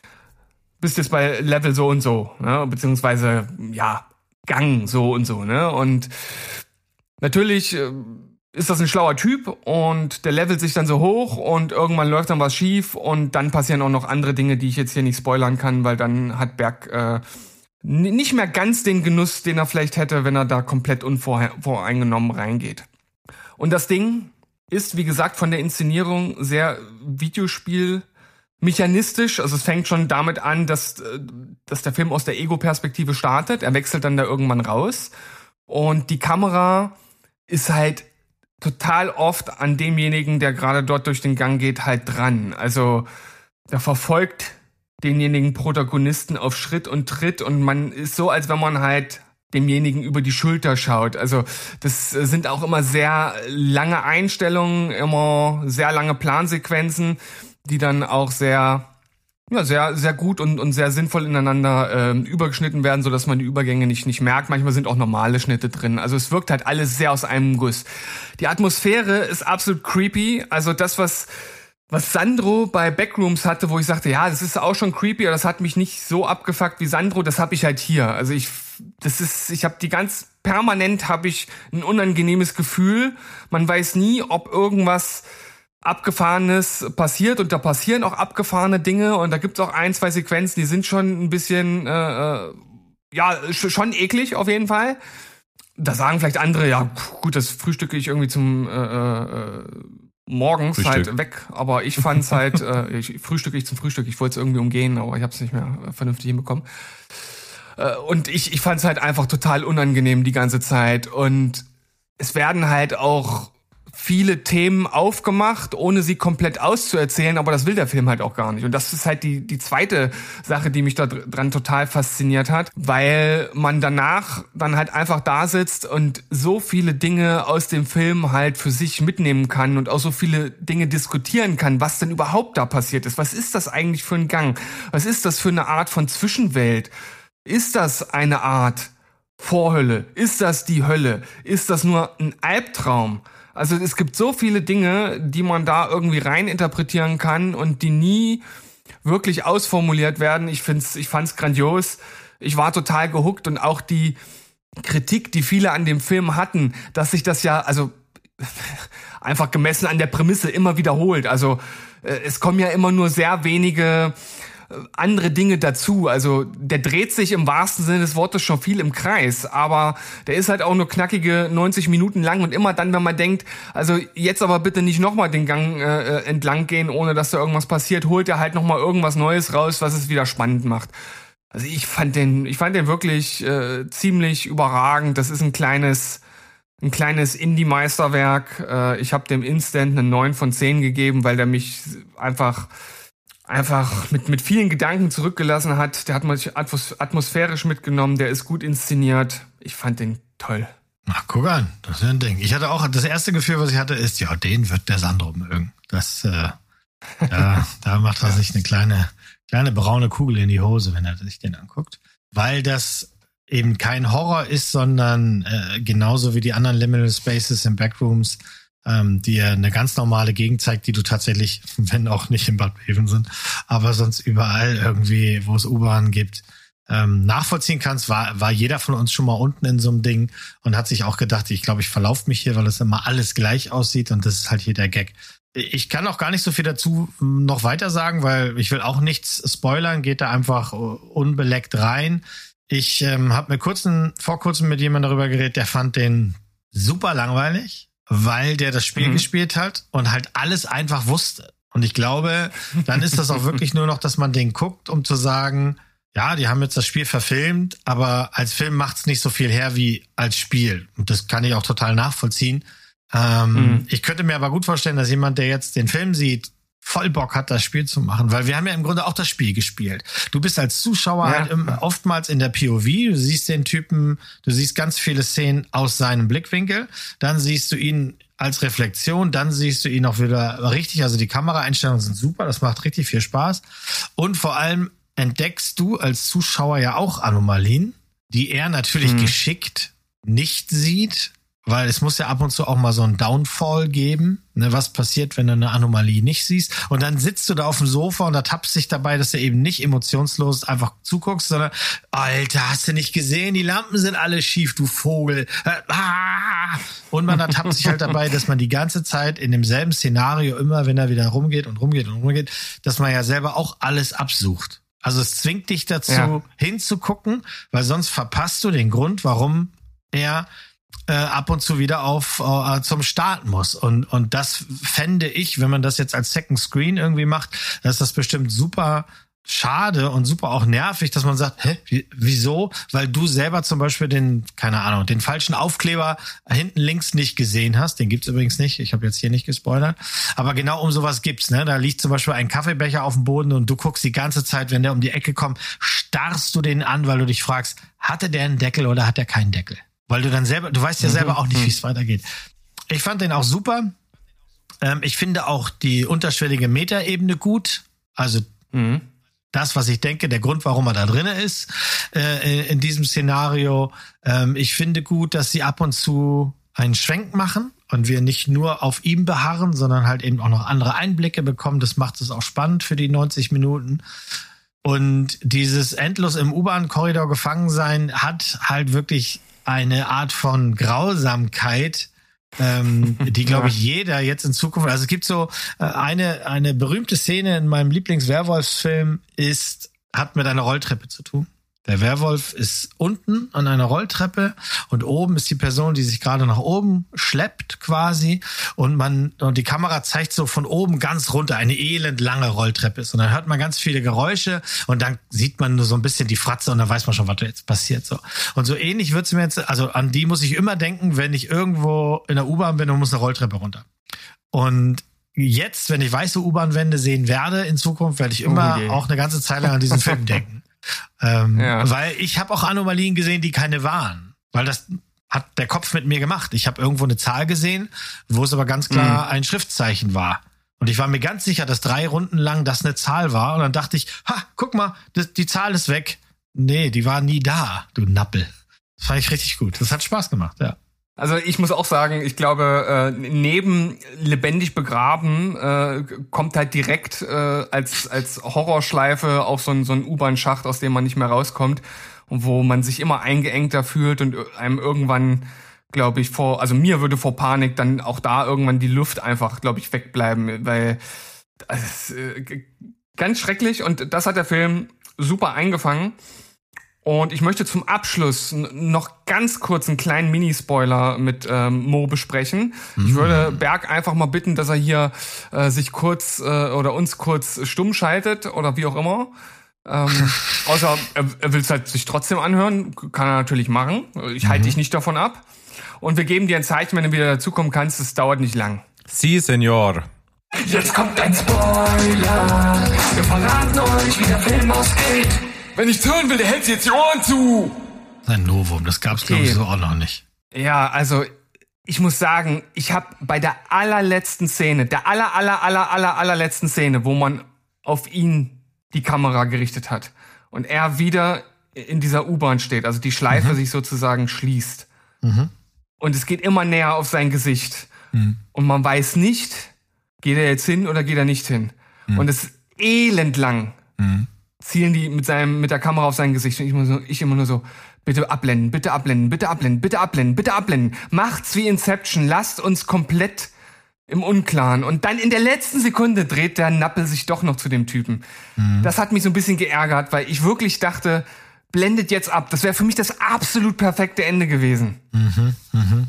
bist jetzt bei Level so und so, ne? Beziehungsweise, ja, Gang so und so, ne? Und natürlich äh, ist das ein schlauer Typ, und der levelt sich dann so hoch, und irgendwann läuft dann was schief, und dann passieren auch noch andere Dinge, die ich jetzt hier nicht spoilern kann, weil dann hat Berg äh, n- nicht mehr ganz den Genuss, den er vielleicht hätte, wenn er da komplett unvoreingenommen reingeht. Und das Ding ist, wie gesagt, von der Inszenierung sehr Videospiel mechanistisch. Also es fängt schon damit an, dass, äh, dass der Film aus der Ego-Perspektive startet. Er wechselt dann da irgendwann raus, und die Kamera ist halt total oft an demjenigen, der gerade dort durch den Gang geht, halt dran. Also der verfolgt denjenigen Protagonisten auf Schritt und Tritt, und man ist so, als wenn man halt demjenigen über die Schulter schaut. Also das sind auch immer sehr lange Einstellungen, immer sehr lange Plansequenzen, die dann auch sehr ja, sehr, sehr gut und, und sehr sinnvoll ineinander ähm, übergeschnitten werden, sodass man die Übergänge nicht, nicht merkt. Manchmal sind auch normale Schnitte drin. Also es wirkt halt alles sehr aus einem Guss. Die Atmosphäre ist absolut creepy. Also das, was, was Sandro bei Backrooms hatte, wo ich sagte, ja, das ist auch schon creepy, aber das hat mich nicht so abgefuckt wie Sandro, das habe ich halt hier. Also ich, das ist, ich habe die ganz permanent habe ich ein unangenehmes Gefühl. Man weiß nie, ob irgendwas Abgefahrenes passiert, und da passieren auch abgefahrene Dinge, und da gibt's auch ein, zwei Sequenzen, die sind schon ein bisschen äh, ja, schon eklig auf jeden Fall. Da sagen vielleicht andere, ja gut, das frühstücke ich irgendwie zum äh, äh, morgens Frühstück. halt weg, aber ich fand's halt, äh, ich frühstücke ich zum Frühstück, ich wollte es irgendwie umgehen, aber ich habe es nicht mehr vernünftig hinbekommen. Äh, und ich, ich fand's halt einfach total unangenehm die ganze Zeit, und es werden halt auch viele Themen aufgemacht, ohne sie komplett auszuerzählen, aber das will der Film halt auch gar nicht. Und das ist halt die die zweite Sache, die mich da dran total fasziniert hat, weil man danach dann halt einfach da sitzt und so viele Dinge aus dem Film halt für sich mitnehmen kann und auch so viele Dinge diskutieren kann, was denn überhaupt da passiert ist. Was ist das eigentlich für ein Gang? Was ist das für eine Art von Zwischenwelt? Ist das eine Art Vorhölle? Ist das die Hölle? Ist das nur ein Albtraum? Also es gibt so viele Dinge, die man da irgendwie rein interpretieren kann und die nie wirklich ausformuliert werden. Ich find's, ich fand's grandios. Ich war total gehuckt, und auch die Kritik, die viele an dem Film hatten, dass sich das ja, also einfach gemessen an der Prämisse immer wiederholt. Also äh, es kommen ja immer nur sehr wenige andere Dinge dazu. Also der dreht sich im wahrsten Sinne des Wortes schon viel im Kreis, aber der ist halt auch nur knackige neunzig Minuten lang, und immer dann, wenn man denkt, also jetzt aber bitte nicht nochmal den Gang äh, entlang gehen, ohne dass da irgendwas passiert, holt er halt nochmal irgendwas Neues raus, was es wieder spannend macht. Also ich fand den, ich fand den wirklich äh, ziemlich überragend. Das ist ein kleines ein kleines Indie-Meisterwerk. Äh, ich habe dem Instant eine neun von zehn gegeben, weil der mich einfach einfach mit mit vielen Gedanken zurückgelassen hat. Der hat mich atmosphärisch mitgenommen, der ist gut inszeniert. Ich fand den toll. Ach, guck an, das ist ein Ding. Ich hatte auch, das erste Gefühl, was ich hatte, ist, ja, den wird der Sandro mögen. Das, äh, da, da macht er sich eine kleine, kleine braune Kugel in die Hose, wenn er sich den anguckt. Weil das eben kein Horror ist, sondern äh, genauso wie die anderen Liminal Spaces in Backrooms, ähm, die ja eine ganz normale Gegend zeigt, die du tatsächlich, wenn auch nicht in Bad Bevensen, aber sonst überall irgendwie, wo es U-Bahn gibt, ähm, nachvollziehen kannst, war, war jeder von uns schon mal unten in so einem Ding und hat sich auch gedacht, ich glaube, ich verlaufe mich hier, weil es immer alles gleich aussieht, und das ist halt hier der Gag. Ich kann auch gar nicht so viel dazu noch weiter sagen, weil ich will auch nichts spoilern, geht da einfach unbeleckt rein. Ich ähm, habe mir kurzen, vor kurzem mit jemandem darüber geredet, der fand den super langweilig, weil der das Spiel mhm. gespielt hat und halt alles einfach wusste. Und ich glaube, dann ist das auch wirklich nur noch, dass man den guckt, um zu sagen, ja, die haben jetzt das Spiel verfilmt, aber als Film macht's nicht so viel her wie als Spiel. Und das kann ich auch total nachvollziehen. Ähm, mhm. Ich könnte mir aber gut vorstellen, dass jemand, der jetzt den Film sieht, voll Bock hat, das Spiel zu machen, weil wir haben ja im Grunde auch das Spiel gespielt. Du bist als Zuschauer ja. halt im, oftmals in der P O V, du siehst den Typen, du siehst ganz viele Szenen aus seinem Blickwinkel, dann siehst du ihn als Reflexion, dann siehst du ihn auch wieder richtig, also die Kameraeinstellungen sind super, das macht richtig viel Spaß, und vor allem entdeckst du als Zuschauer ja auch Anomalien, die er natürlich hm. geschickt nicht sieht, weil es muss ja ab und zu auch mal so einen Downfall geben, ne, was passiert, wenn du eine Anomalie nicht siehst. Und dann sitzt du da auf dem Sofa und ertappst dich dabei, dass du eben nicht emotionslos einfach zuguckst, sondern, Alter, hast du nicht gesehen, die Lampen sind alle schief, du Vogel. Und man ertappt sich halt dabei, dass man die ganze Zeit in demselben Szenario immer, wenn er wieder rumgeht und rumgeht und rumgeht, dass man ja selber auch alles absucht. Also es zwingt dich dazu, ja. hinzugucken, weil sonst verpasst du den Grund, warum er äh, ab und zu wieder auf äh, zum Starten muss. Und und das fände ich, wenn man das jetzt als Second Screen irgendwie macht, dass das bestimmt super schade und super auch nervig, dass man sagt, hä, wieso? Weil du selber zum Beispiel den, keine Ahnung, den falschen Aufkleber hinten links nicht gesehen hast. Den gibt's übrigens nicht. Ich habe jetzt hier nicht gespoilert. Aber genau um sowas gibt's, ne? Da liegt zum Beispiel ein Kaffeebecher auf dem Boden und du guckst die ganze Zeit, wenn der um die Ecke kommt, starrst du den an, weil du dich fragst, hatte der einen Deckel oder hat der keinen Deckel? Weil du dann selber, du weißt ja selber auch nicht, wie es weitergeht. Ich fand den auch super. Ähm, ich finde auch die unterschwellige Metaebene gut. Also, mhm. das, was ich denke, der Grund, warum er da drin ist, äh, in diesem Szenario. Ähm, ich finde gut, dass sie ab und zu einen Schwenk machen und wir nicht nur auf ihm beharren, sondern halt eben auch noch andere Einblicke bekommen. Das macht es auch spannend für die neunzig Minuten. Und dieses endlos im U-Bahn-Korridor gefangen sein hat halt wirklich eine Art von Grausamkeit, ähm, die, glaube ich, jeder jetzt in Zukunft, also es gibt so äh, eine eine berühmte Szene in meinem Lieblings-Werwolfsfilm ist, hat mit einer Rolltreppe zu tun. Der Werwolf ist unten an einer Rolltreppe und oben ist die Person, die sich gerade nach oben schleppt quasi und man und die Kamera zeigt so von oben ganz runter eine elendlange Rolltreppe ist und dann hört man ganz viele Geräusche und dann sieht man nur so ein bisschen die Fratze und dann weiß man schon, was da jetzt passiert so. Und so ähnlich wird's mir jetzt, also an die muss ich immer denken, wenn ich irgendwo in der U-Bahn bin und muss eine Rolltreppe runter. Und jetzt, wenn ich weiße U-Bahn-Wände sehen werde in Zukunft, werde ich immer oh, auch eine ganze Zeit lang an diesen Film denken. Ähm, ja. Weil ich habe auch Anomalien gesehen, die keine waren. Weil das hat der Kopf mit mir gemacht. Ich habe irgendwo eine Zahl gesehen, wo es aber ganz klar mhm. ein Schriftzeichen war. Und ich war mir ganz sicher, dass drei Runden lang das eine Zahl war. Und dann dachte ich, ha, guck mal, das, die Zahl ist weg. Nee, die war nie da, du Nappel. Das fand ich richtig gut. Das hat Spaß gemacht, ja. Also ich muss auch sagen, ich glaube, äh, neben lebendig begraben äh, kommt halt direkt äh, als als Horrorschleife auch so ein so ein U-Bahn-Schacht, aus dem man nicht mehr rauskommt und wo man sich immer eingeengter fühlt und einem irgendwann, glaube ich, vor, also mir würde vor Panik dann auch da irgendwann die Luft einfach, glaube ich, wegbleiben, weil das, äh, ganz schrecklich und das hat der Film super eingefangen. Und ich möchte zum Abschluss noch ganz kurz einen kleinen Mini-Spoiler mit ähm, Mo besprechen. Mhm. Ich würde Berg einfach mal bitten, dass er hier äh, sich kurz äh, oder uns kurz stumm schaltet oder wie auch immer. Ähm, außer er, er will es halt sich trotzdem anhören, kann er natürlich machen. Ich halte mhm. dich nicht davon ab. Und wir geben dir ein Zeichen, wenn du wieder dazukommen kannst. Es dauert nicht lang. Si, Senor. Jetzt kommt ein Spoiler. Wir verraten euch, wie der Film ausgeht. Wenn ich's hören will, der hält sich jetzt die Ohren zu. Ein Novum, das gab's okay. glaube ich so auch noch nicht. Ja, also ich muss sagen, ich habe bei der allerletzten Szene, der aller aller aller aller allerletzten Szene, wo man auf ihn die Kamera gerichtet hat und er wieder in dieser U-Bahn steht, also die Schleife mhm. sich sozusagen schließt. Mhm. Und es geht immer näher auf sein Gesicht. Mhm. Und man weiß nicht, geht er jetzt hin oder geht er nicht hin. Mhm. Und es ist elendlang. Mhm. zielen die mit seinem mit der Kamera auf sein Gesicht und ich immer so, ich immer nur so, bitte abblenden, bitte abblenden, bitte abblenden, bitte abblenden, bitte abblenden. Macht's wie Inception, lasst uns komplett im Unklaren. Und dann in der letzten Sekunde dreht der Nappel sich doch noch zu dem Typen. Mhm. Das hat mich so ein bisschen geärgert, weil ich wirklich dachte, blendet jetzt ab. Das wäre für mich das absolut perfekte Ende gewesen. Mhm, mhm.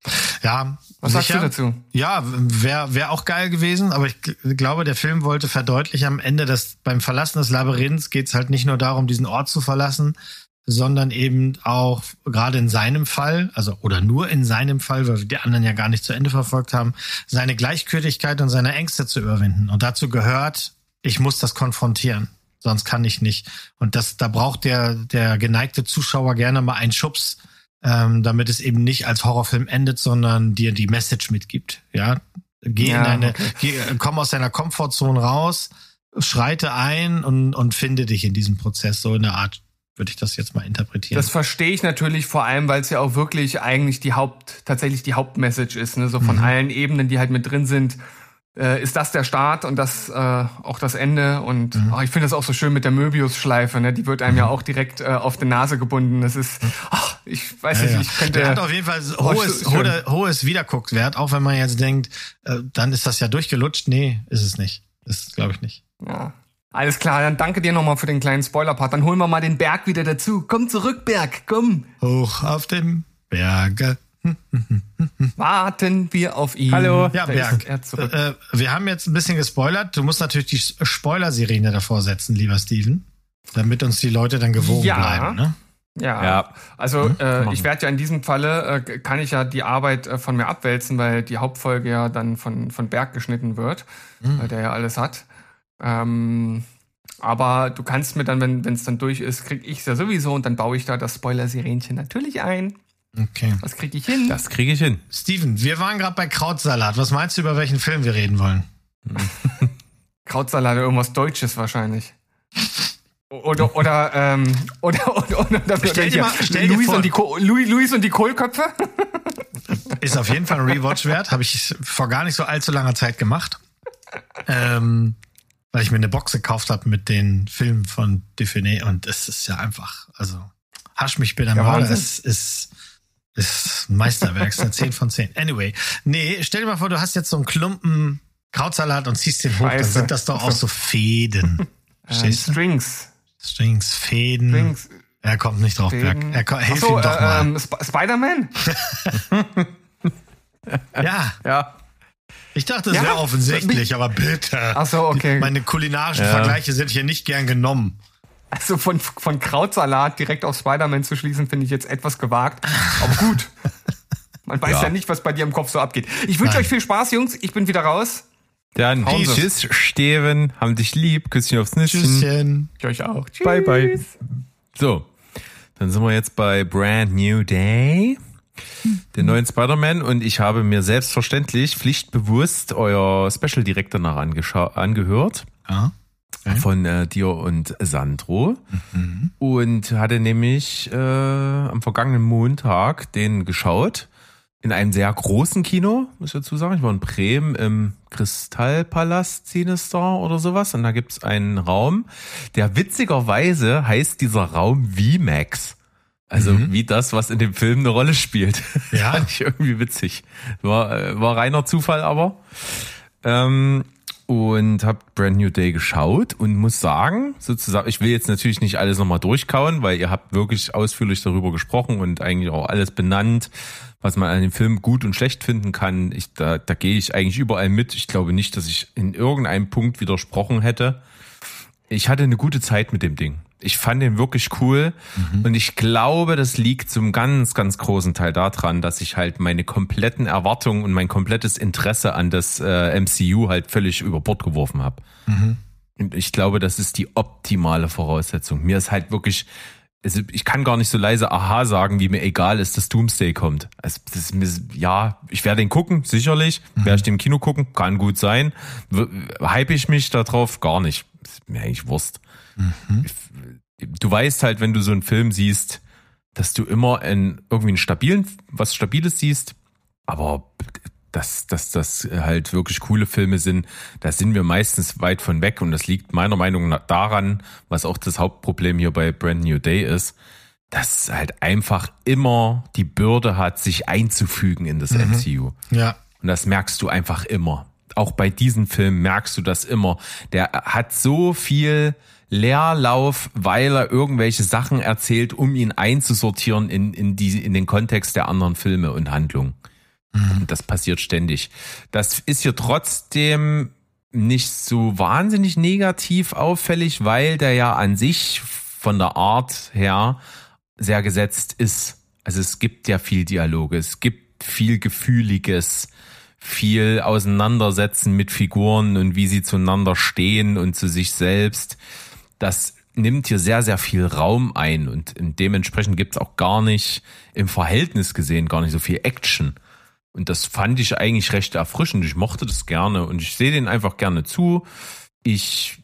Ja, was sagst du dazu? Ja, wäre wär auch geil gewesen, aber ich g- glaube, der Film wollte verdeutlichen am Ende, dass beim Verlassen des Labyrinths geht es halt nicht nur darum, diesen Ort zu verlassen, sondern eben auch gerade in seinem Fall, also oder nur in seinem Fall, weil wir die anderen ja gar nicht zu Ende verfolgt haben, seine Gleichgültigkeit und seine Ängste zu überwinden. Und dazu gehört, ich muss das konfrontieren, sonst kann ich nicht. Und das, da braucht der der geneigte Zuschauer gerne mal einen Schubs, Ähm, damit es eben nicht als Horrorfilm endet, sondern dir die Message mitgibt. Ja, geh ja, in deine, okay. geh, komm aus deiner Komfortzone raus, schreite ein und und finde dich in diesem Prozess. So in der Art würde ich das jetzt mal interpretieren. Das verstehe ich natürlich vor allem, weil es ja auch wirklich eigentlich die Haupt, tatsächlich die Hauptmessage ist, ne, so von mhm. allen Ebenen, die halt mit drin sind. Äh, ist das der Start und das äh, auch das Ende und mhm. oh, ich finde das auch so schön mit der Möbius-Schleife, ne? Die wird einem mhm. ja auch direkt äh, auf die Nase gebunden. Das ist, ach, ich weiß ja, nicht, ja. ich könnte. Der hat auf jeden Fall hohes, hohe, hohes Wiederguckwert, auch wenn man jetzt denkt, äh, dann ist das ja durchgelutscht. Nee, ist es nicht. Das glaube ich nicht. Ja. Alles klar, dann danke dir nochmal für den kleinen Spoiler-Part. Dann holen wir mal den Berg wieder dazu. Komm zurück, Berg, komm. Hoch auf dem Berge. Warten wir auf ihn. Hallo, ja, Berg. Äh, wir haben jetzt ein bisschen gespoilert. Du musst natürlich die Spoiler-Sirene davor setzen, lieber Steven, damit uns die Leute dann gewogen ja. bleiben. Ne? Ja. ja, also hm? äh, ich werde ja in diesem Falle, äh, kann ich ja die Arbeit äh, von mir abwälzen, weil die Hauptfolge ja dann von, von Berg geschnitten wird, hm. weil der ja alles hat. Ähm, aber du kannst mir dann, wenn es dann durch ist, krieg ich es ja sowieso und dann baue ich da das Spoiler-Sirenchen natürlich ein. Okay. Was kriege ich hin? Das kriege ich hin. Steven, wir waren gerade bei Krautsalat. Was meinst du, über welchen Film wir reden wollen? Krautsalat, irgendwas Deutsches wahrscheinlich. Oder, oder, ähm, oder, oder, oder, das Stell dir mal- stell dir Luis vor- und die, Ko- Louis, Luis und die Kohlköpfe? Ist auf jeden Fall ein Rewatch wert. Habe ich vor gar nicht so allzu langer Zeit gemacht. Ähm, weil ich mir eine Box gekauft habe mit den Filmen von Define und es ist ja einfach, also hasch mich bitte mal, Wahnsinn. es ist, ist ein Meisterwerk, es ist eine zehn von zehn. Anyway, nee, stell dir mal vor, du hast jetzt so einen Klumpen Krautsalat und ziehst den hoch, dann Scheiße. sind das doch auch so Fäden. Ähm, Verstehst du? Strings. Strings, Fäden. Strings. Er kommt nicht drauf, Berg. Fäden. Er kommt, hilf Ach so, ihm doch äh, mal. ähm, Sp- Spider-Man? Ja, Ja. ich dachte, es Ja? wäre offensichtlich, aber bitte. Ach so, okay. Meine kulinarischen Ja. Vergleiche sind hier nicht gern genommen. Also von, von Krautsalat direkt auf Spider-Man zu schließen, finde ich jetzt etwas gewagt. Aber gut. Man weiß ja. Ja. nicht, was bei dir im Kopf so abgeht. Ich wünsche Nein. euch viel Spaß, Jungs. Ich bin wieder raus. Dann Pause. tschüss, Steven. Haben dich lieb. Küsschen aufs Nüsschen. Tschüsschen. Ich euch auch. Tschüss. Bye, bye. So, dann sind wir jetzt bei Brand New Day, den neuen Spider-Man, und ich habe mir selbstverständlich pflichtbewusst euer Special direkt danach angescha- angehört Ja. Okay. von äh, dir und Sandro Mhm. und hatte nämlich äh, am vergangenen Montag den geschaut in einem sehr großen Kino, muss ich dazu sagen. Ich war in Bremen im Kristallpalast Cinestar oder sowas, und da gibt's einen Raum, der witzigerweise heißt dieser Raum V MAX. Also Mhm. wie das, was in dem Film eine Rolle spielt. Ja. Fand ich irgendwie witzig. War, äh, war reiner Zufall aber. Ähm, und habe Brand New Day geschaut und muss sagen, sozusagen, ich will jetzt natürlich nicht alles nochmal durchkauen, weil ihr habt wirklich ausführlich darüber gesprochen und eigentlich auch alles benannt, was man an dem Film gut und schlecht finden kann. Ich, da, da gehe ich eigentlich überall mit. Ich glaube nicht, dass ich in irgendeinem Punkt widersprochen hätte. Ich hatte eine gute Zeit mit dem Ding. Ich fand den wirklich cool, mhm. und ich glaube, das liegt zum ganz, ganz großen Teil daran, dass ich halt meine kompletten Erwartungen und mein komplettes Interesse an das äh, M C U halt völlig über Bord geworfen habe. Mhm. Und ich glaube, das ist die optimale Voraussetzung. Mir ist halt wirklich, also ich kann gar nicht so leise Aha sagen, wie mir egal ist, dass Doomsday kommt. Also das ist mir, ja, ich werde den gucken, sicherlich. Mhm. Werde ich den im Kino gucken, kann gut sein. Hype ich mich da drauf? Gar nicht. Ist mir eigentlich Wurst. Mhm. Du weißt halt, wenn du so einen Film siehst, dass du immer in irgendwie einen stabilen, was Stabiles siehst, aber dass, dass das halt wirklich coole Filme sind, da sind wir meistens weit von weg, und das liegt meiner Meinung nach daran, was auch das Hauptproblem hier bei Brand New Day ist, dass halt einfach immer die Bürde hat, sich einzufügen in das mhm. M C U. Ja. Und das merkst du einfach immer. Auch bei diesen Filmen merkst du das immer. Der hat so viel Leerlauf, weil er irgendwelche Sachen erzählt, um ihn einzusortieren in, in, die, in den Kontext der anderen Filme und Handlungen. Mhm. Und das passiert ständig. Das ist hier trotzdem nicht so wahnsinnig negativ auffällig, weil der ja an sich von der Art her sehr gesetzt ist. Also es gibt ja viel Dialoge, es gibt viel Gefühliges, viel Auseinandersetzen mit Figuren und wie sie zueinander stehen und zu sich selbst. Das nimmt hier sehr, sehr viel Raum ein, und dementsprechend gibt's auch gar nicht, im Verhältnis gesehen, gar nicht so viel Action. Und das fand ich eigentlich recht erfrischend. Ich mochte das gerne und ich sehe den einfach gerne zu. Ich,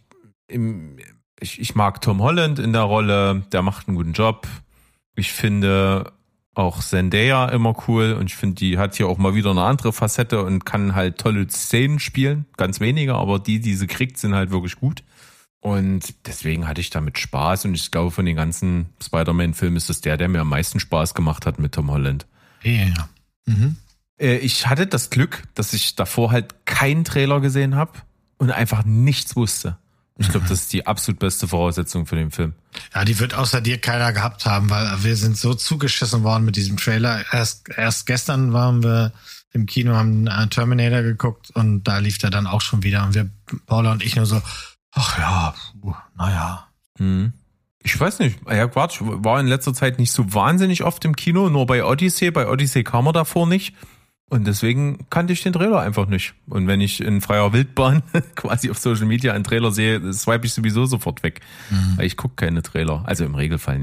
ich, ich mag Tom Holland in der Rolle, der macht einen guten Job. Ich finde auch Zendaya immer cool, und ich finde, die hat hier auch mal wieder eine andere Facette und kann halt tolle Szenen spielen. Ganz wenige, aber die, die sie kriegt, sind halt wirklich gut. Und deswegen hatte ich damit Spaß, und ich glaube, von den ganzen Spider-Man-Filmen ist das der, der mir am meisten Spaß gemacht hat mit Tom Holland. Ja. Yeah. Mhm. Ich hatte das Glück, dass ich davor halt keinen Trailer gesehen habe und einfach nichts wusste. Ich glaube, das ist die absolut beste Voraussetzung für den Film. Ja, die wird außer dir keiner gehabt haben, weil wir sind so zugeschissen worden mit diesem Trailer. Erst, erst gestern waren wir im Kino, haben Terminator geguckt, und da lief der dann auch schon wieder. Und wir, Paula und ich, nur so, ach ja, naja. Hm. Ich weiß nicht, ja Quatsch, war in letzter Zeit nicht so wahnsinnig oft im Kino, nur bei Odyssey. Bei Odyssey kam er davor nicht. Und deswegen kannte ich den Trailer einfach nicht. Und wenn ich in freier Wildbahn quasi auf Social Media einen Trailer sehe, swipe ich sowieso sofort weg. Mhm. Weil ich gucke keine Trailer. Also im Regelfall nicht.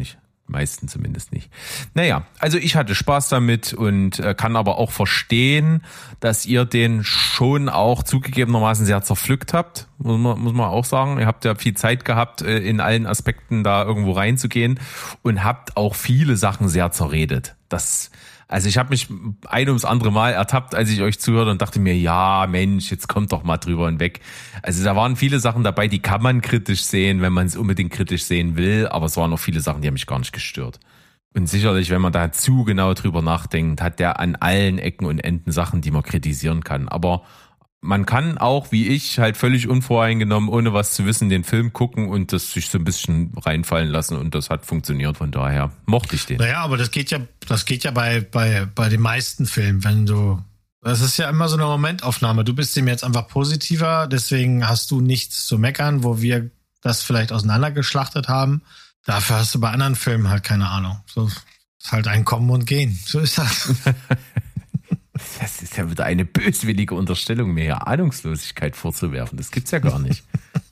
meisten zumindest nicht. Naja, also ich hatte Spaß damit und äh, kann aber auch verstehen, dass ihr den schon auch zugegebenermaßen sehr zerpflückt habt, muss man, muss man auch sagen. Ihr habt ja viel Zeit gehabt, äh, in allen Aspekten da irgendwo reinzugehen und habt auch viele Sachen sehr zerredet. Das Also ich habe mich ein ums andere Mal ertappt, als ich euch zuhörte und dachte mir, ja Mensch, jetzt kommt doch mal drüber hinweg. Also da waren viele Sachen dabei, die kann man kritisch sehen, wenn man es unbedingt kritisch sehen will, aber es waren auch viele Sachen, die haben mich gar nicht gestört. Und sicherlich, wenn man da zu genau drüber nachdenkt, hat der an allen Ecken und Enden Sachen, die man kritisieren kann. Aber man kann auch, wie ich, halt völlig unvoreingenommen, ohne was zu wissen, den Film gucken und das sich so ein bisschen reinfallen lassen und das hat funktioniert. Von daher mochte ich den. Naja, aber das geht ja, das geht ja bei, bei, bei den meisten Filmen, wenn du, das ist ja immer so eine Momentaufnahme. Du bist dem jetzt einfach positiver, deswegen hast du nichts zu meckern, wo wir das vielleicht auseinandergeschlachtet haben. Dafür hast du bei anderen Filmen halt keine Ahnung. So ist halt ein Kommen und Gehen. So ist das. Das ist ja wieder eine böswillige Unterstellung, mir ja Ahnungslosigkeit vorzuwerfen. Das gibt's ja gar nicht.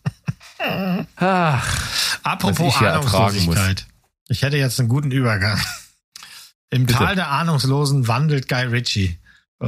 Ach, apropos ich Ahnungslosigkeit. Ich hätte jetzt einen guten Übergang. Im Bitte. Tal der Ahnungslosen wandelt Guy Ritchie.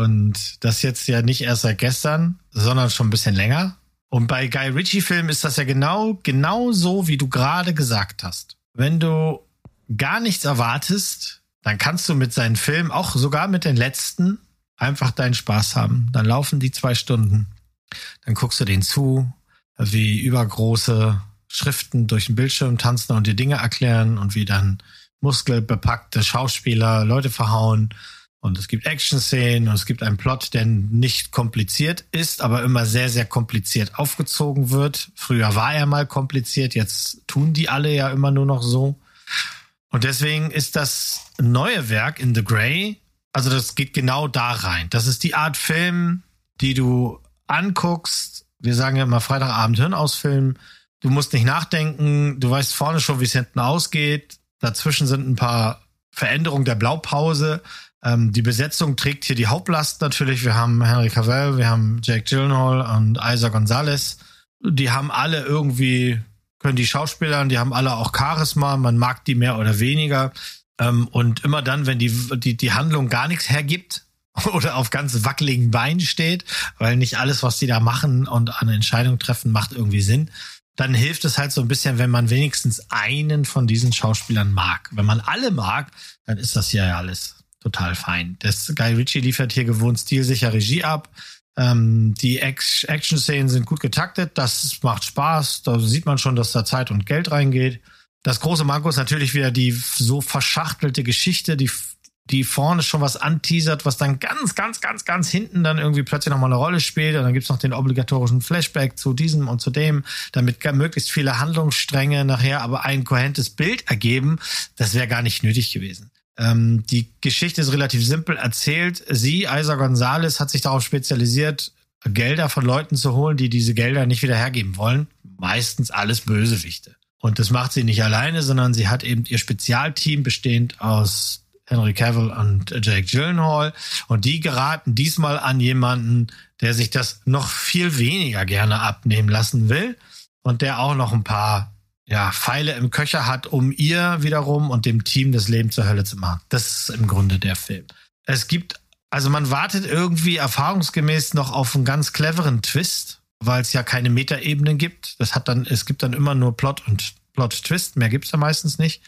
Und das jetzt ja nicht erst seit gestern, sondern schon ein bisschen länger. Und bei Guy Ritchie-Filmen ist das ja genau, genau so, wie du gerade gesagt hast. Wenn du gar nichts erwartest, dann kannst du mit seinen Filmen, auch sogar mit den letzten, einfach deinen Spaß haben. Dann laufen die zwei Stunden. Dann guckst du denen zu, wie übergroße Schriften durch den Bildschirm tanzen und dir Dinge erklären und wie dann muskelbepackte Schauspieler Leute verhauen. Und es gibt Action-Szenen und es gibt einen Plot, der nicht kompliziert ist, aber immer sehr, sehr kompliziert aufgezogen wird. Früher war er mal kompliziert, jetzt tun die alle ja immer nur noch so. Und deswegen ist das neue Werk In the Grey, also das geht genau da rein. Das ist die Art Film, die du anguckst. Wir sagen ja immer Freitagabend Hirnausfilm. Du musst nicht nachdenken. Du weißt vorne schon, wie es hinten ausgeht. Dazwischen sind ein paar Veränderungen der Blaupause. Ähm, die Besetzung trägt hier die Hauptlast natürlich. Wir haben Henry Cavill, wir haben Jake Gyllenhaal und Isa Gonzalez. Die haben alle irgendwie, können die Schauspieler, die haben alle auch Charisma. Man mag die mehr oder weniger. Und immer dann, wenn die, die, die Handlung gar nichts hergibt oder auf ganz wackeligen Beinen steht, weil nicht alles, was die da machen und an Entscheidungen treffen, macht irgendwie Sinn, dann hilft es halt so ein bisschen, wenn man wenigstens einen von diesen Schauspielern mag. Wenn man alle mag, dann ist das hier ja alles total fein. Das Guy Ritchie liefert hier gewohnt stilsicher Regie ab. Ähm, die Action-Szenen sind gut getaktet. Das macht Spaß. Da sieht man schon, dass da Zeit und Geld reingeht. Das große Manko ist natürlich wieder die so verschachtelte Geschichte, die, die vorne schon was anteasert, was dann ganz, ganz, ganz, ganz hinten dann irgendwie plötzlich nochmal eine Rolle spielt. Und dann gibt's noch den obligatorischen Flashback zu diesem und zu dem, damit möglichst viele Handlungsstränge nachher aber ein kohärentes Bild ergeben. Das wäre gar nicht nötig gewesen. Ähm, die Geschichte ist relativ simpel erzählt. Sie, Isa Gonzalez, hat sich darauf spezialisiert, Gelder von Leuten zu holen, die diese Gelder nicht wieder hergeben wollen. Meistens alles Bösewichte. Und das macht sie nicht alleine, sondern sie hat eben ihr Spezialteam bestehend aus Henry Cavill und Jake Gyllenhaal. Und die geraten diesmal an jemanden, der sich das noch viel weniger gerne abnehmen lassen will und der auch noch ein paar ja, Pfeile im Köcher hat, um ihr wiederum und dem Team das Leben zur Hölle zu machen. Das ist im Grunde der Film. Es gibt, also man wartet irgendwie erfahrungsgemäß noch auf einen ganz cleveren Twist, weil es ja keine Metaebenen gibt. Das hat dann, es gibt dann immer nur Plot und Plot-Twist. Mehr gibt's da meistens nicht.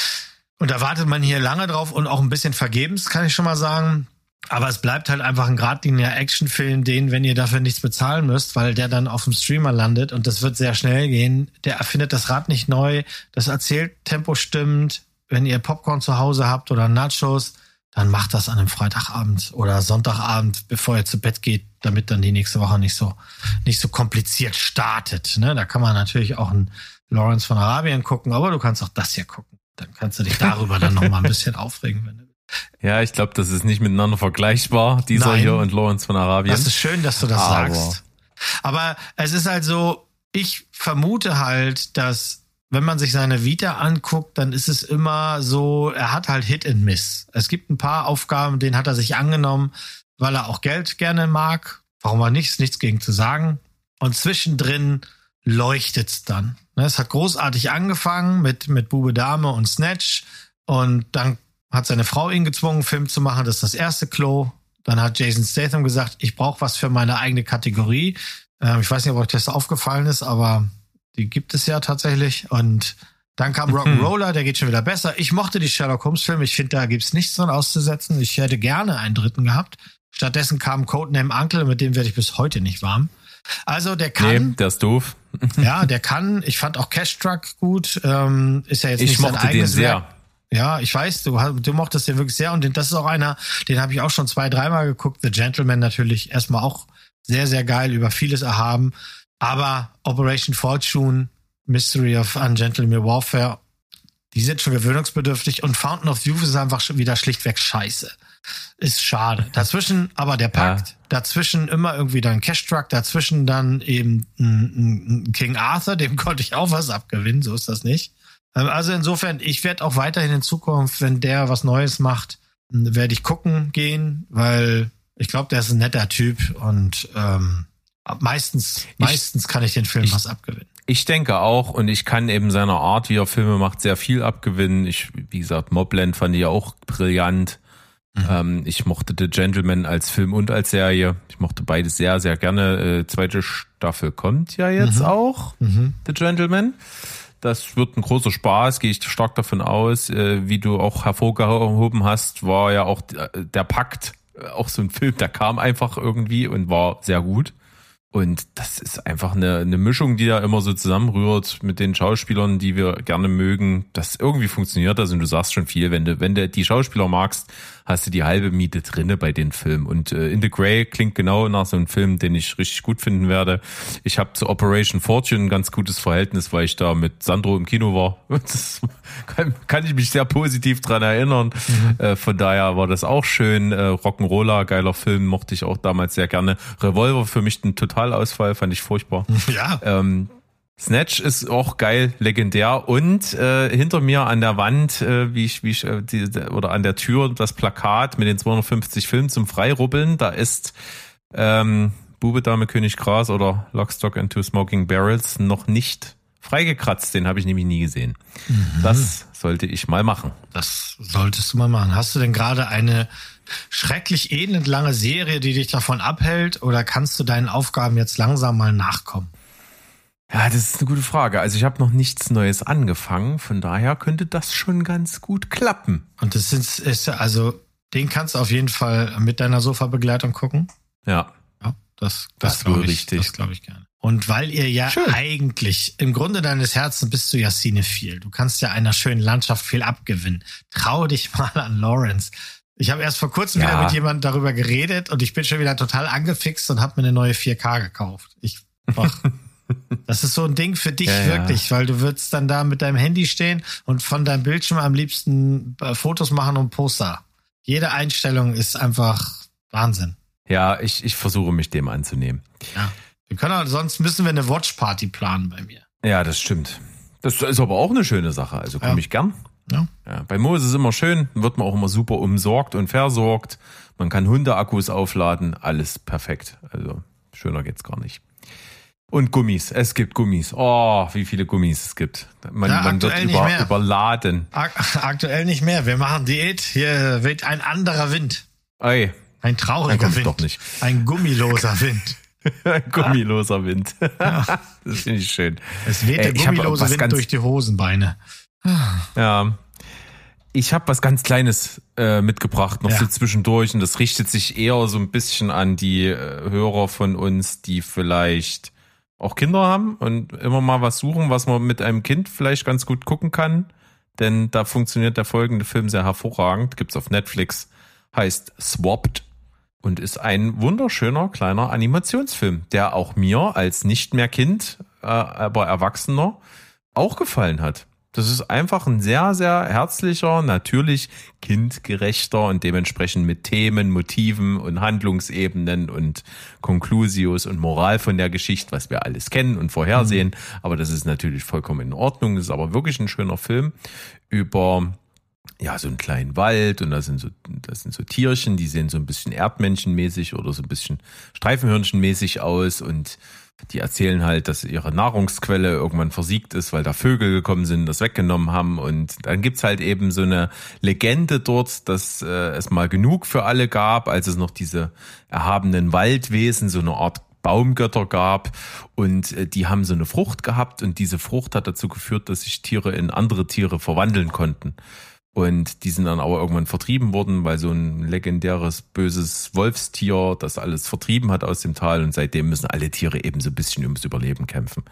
Und da wartet man hier lange drauf und auch ein bisschen vergebens, kann ich schon mal sagen. Aber es bleibt halt einfach ein geradliniger Actionfilm, den, wenn ihr dafür nichts bezahlen müsst, weil der dann auf dem Streamer landet und das wird sehr schnell gehen. Der erfindet das Rad nicht neu. Das Erzähltempo stimmt. Wenn ihr Popcorn zu Hause habt oder Nachos, dann macht das an einem Freitagabend oder Sonntagabend, bevor ihr zu Bett geht, damit dann die nächste Woche nicht so nicht so kompliziert startet. Ne? Da kann man natürlich auch einen Lawrence von Arabien gucken, aber du kannst auch das hier gucken. Dann kannst du dich darüber dann noch mal ein bisschen aufregen, wenn du willst. Ja, ich glaube, das ist nicht miteinander vergleichbar, dieser Nein. hier und Lawrence von Arabien. Das ist schön, dass du das aber. sagst. Aber es ist halt so, ich vermute halt, dass wenn man sich seine Vita anguckt, dann ist es immer so, er hat halt Hit and Miss. Es gibt ein paar Aufgaben, denen hat er sich angenommen, weil er auch Geld gerne mag. Warum auch nicht, ist nichts gegen zu sagen. Und zwischendrin leuchtet's dann. Es hat großartig angefangen mit, mit Bube Dame und Snatch. Und dann hat seine Frau ihn gezwungen, einen Film zu machen. Das ist das erste Klo. Dann hat Jason Statham gesagt, ich brauche was für meine eigene Kategorie. Ähm, ich weiß nicht, ob euch das aufgefallen ist, aber die gibt es ja tatsächlich. Und dann kam Rock'n'Roller, der geht schon wieder besser. Ich mochte die Sherlock Holmes-Filme. Ich finde, da gibt's nichts dran auszusetzen. Ich hätte gerne einen dritten gehabt. Stattdessen kam Codename Uncle, mit dem werde ich bis heute nicht warm. Also der kann. Nee, der ist doof. Ja, der kann. Ich fand auch Cash Truck gut. Ähm, ist ja jetzt ich nicht sein mochte eigenes den sehr. Werk. Ja, ich weiß, du, du mochtest den wirklich sehr. Und das ist auch einer, den habe ich auch schon zwei, dreimal geguckt. The Gentleman natürlich erstmal auch sehr, sehr geil, über vieles erhaben. Aber Operation Fortune, Mystery of Ungentlemanly Warfare, die sind schon gewöhnungsbedürftig. Und Fountain of Youth ist einfach schon wieder schlichtweg scheiße. Ist schade. Dazwischen aber der Pakt, ja. Dazwischen immer irgendwie dann Cash Truck, dazwischen dann eben ein, ein King Arthur, dem konnte ich auch was abgewinnen, so ist das nicht. Also insofern, ich werde auch weiterhin in Zukunft, wenn der was Neues macht, werde ich gucken gehen, weil ich glaube, der ist ein netter Typ und ähm, meistens, ich, meistens kann ich den Film ich, was abgewinnen. Ich denke auch und ich kann eben seiner Art, wie er Filme macht, sehr viel abgewinnen. Ich, wie gesagt, Mobland fand ich ja auch brillant. Mhm. Ähm, ich mochte The Gentleman als Film und als Serie. Ich mochte beides sehr, sehr gerne. Äh, zweite Staffel kommt ja jetzt mhm. auch, mhm. The Gentleman. Das wird ein großer Spaß, gehe ich stark davon aus. Äh, wie du auch hervorgehoben hast, war ja auch der Pakt auch so ein Film, der kam einfach irgendwie und war sehr gut. Und das ist einfach eine, eine Mischung, die da immer so zusammenrührt mit den Schauspielern, die wir gerne mögen. Das irgendwie funktioniert das und du sagst schon viel. Wenn du, wenn du die Schauspieler magst, hast du die halbe Miete drinne bei den Filmen. Und äh, In the Grey klingt genau nach so einem Film, den ich richtig gut finden werde. Ich habe zu Operation Fortune ein ganz gutes Verhältnis, weil ich da mit Sandro im Kino war. Das kann, kann ich mich sehr positiv dran erinnern. Mhm. Äh, von daher war das auch schön. Äh, Rock'n'Roller, geiler Film, mochte ich auch damals sehr gerne. Revolver für mich ein Totalausfall, fand ich furchtbar. Ja. Ähm, Snatch ist auch geil, legendär und äh, hinter mir an der Wand, äh, wie ich, wie ich äh, die, oder an der Tür das Plakat mit den zweihundertfünfzig Filmen zum Freirubbeln. Da ist ähm, Bube, Dame, König, Gras oder Lock, Stock and Two Smoking Barrels noch nicht freigekratzt. Den habe ich nämlich nie gesehen. Mhm. Das sollte ich mal machen. Das solltest du mal machen. Hast du denn gerade eine schrecklich elendlange Serie, die dich davon abhält, oder kannst du deinen Aufgaben jetzt langsam mal nachkommen? Ja, das ist eine gute Frage. Also ich habe noch nichts Neues angefangen, von daher könnte das schon ganz gut klappen. Und das ist, ist also, den kannst du auf jeden Fall mit deiner Sofa-Begleitung gucken. Ja. Ja, das, das, das glaube ich, richtig. Das glaube ich gerne. Und weil ihr ja Schön. eigentlich, im Grunde deines Herzens bist du ja cinephil. Du kannst ja einer schönen Landschaft viel abgewinnen. Trau dich mal an Lawrence. Ich habe erst vor kurzem ja. wieder mit jemandem darüber geredet und ich bin schon wieder total angefixt und habe mir eine neue vier K gekauft. Ich, ach, das ist so ein Ding für dich ja, wirklich, ja. weil du würdest dann da mit deinem Handy stehen und von deinem Bildschirm am liebsten Fotos machen und Poster. Jede Einstellung ist einfach Wahnsinn. Ja, ich, ich versuche mich dem anzunehmen. Ja. Wir können auch, sonst müssen wir eine Watchparty planen bei mir. Ja, das stimmt. Das ist aber auch eine schöne Sache, also komme ja. ich gern. Ja. Ja, bei Mo ist es immer schön, wird man auch immer super umsorgt und versorgt. Man kann Hundeakkus aufladen, alles perfekt. Also schöner geht's gar nicht. Und Gummis, es gibt Gummis. Oh, wie viele Gummis es gibt. Man, ja, man wird über, überladen. Aktuell nicht mehr. Wir machen Diät. Hier weht ein anderer Wind. Ey, ein trauriger Wind. Doch nicht. Ein gummiloser Wind. Ein gummiloser Wind. Ja. Das finde ich schön. Es weht der Ey, gummilose Wind durch die Hosenbeine. Ja. Ich habe was ganz Kleines äh, mitgebracht, noch ja. so zwischendurch. Und das richtet sich eher so ein bisschen an die äh, Hörer von uns, die vielleicht auch Kinder haben und immer mal was suchen, was man mit einem Kind vielleicht ganz gut gucken kann. Denn da funktioniert der folgende Film sehr hervorragend. Gibt's auf Netflix. Heißt Swapped und ist ein wunderschöner kleiner Animationsfilm, der auch mir als nicht mehr Kind, äh, aber Erwachsener auch gefallen hat. Das ist einfach ein sehr, sehr herzlicher, natürlich kindgerechter und dementsprechend mit Themen, Motiven und Handlungsebenen und Conclusios und Moral von der Geschichte, was wir alles kennen und vorhersehen. Mhm. Aber das ist natürlich vollkommen in Ordnung. Das ist aber wirklich ein schöner Film über ja, so einen kleinen Wald und da sind so, das sind so Tierchen, die sehen so ein bisschen erdmännchenmäßig oder so ein bisschen Streifenhirnchenmäßig aus und die erzählen halt, dass ihre Nahrungsquelle irgendwann versiegt ist, weil da Vögel gekommen sind, das weggenommen haben und dann gibt's halt eben so eine Legende dort, dass äh, es mal genug für alle gab, als es noch diese erhabenen Waldwesen, so eine Art Baumgötter gab und äh, die haben so eine Frucht gehabt und diese Frucht hat dazu geführt, dass sich Tiere in andere Tiere verwandeln konnten. Und die sind dann aber irgendwann vertrieben worden, weil so ein legendäres, böses Wolfstier das alles vertrieben hat aus dem Tal. Und seitdem müssen alle Tiere eben so ein bisschen ums Überleben kämpfen.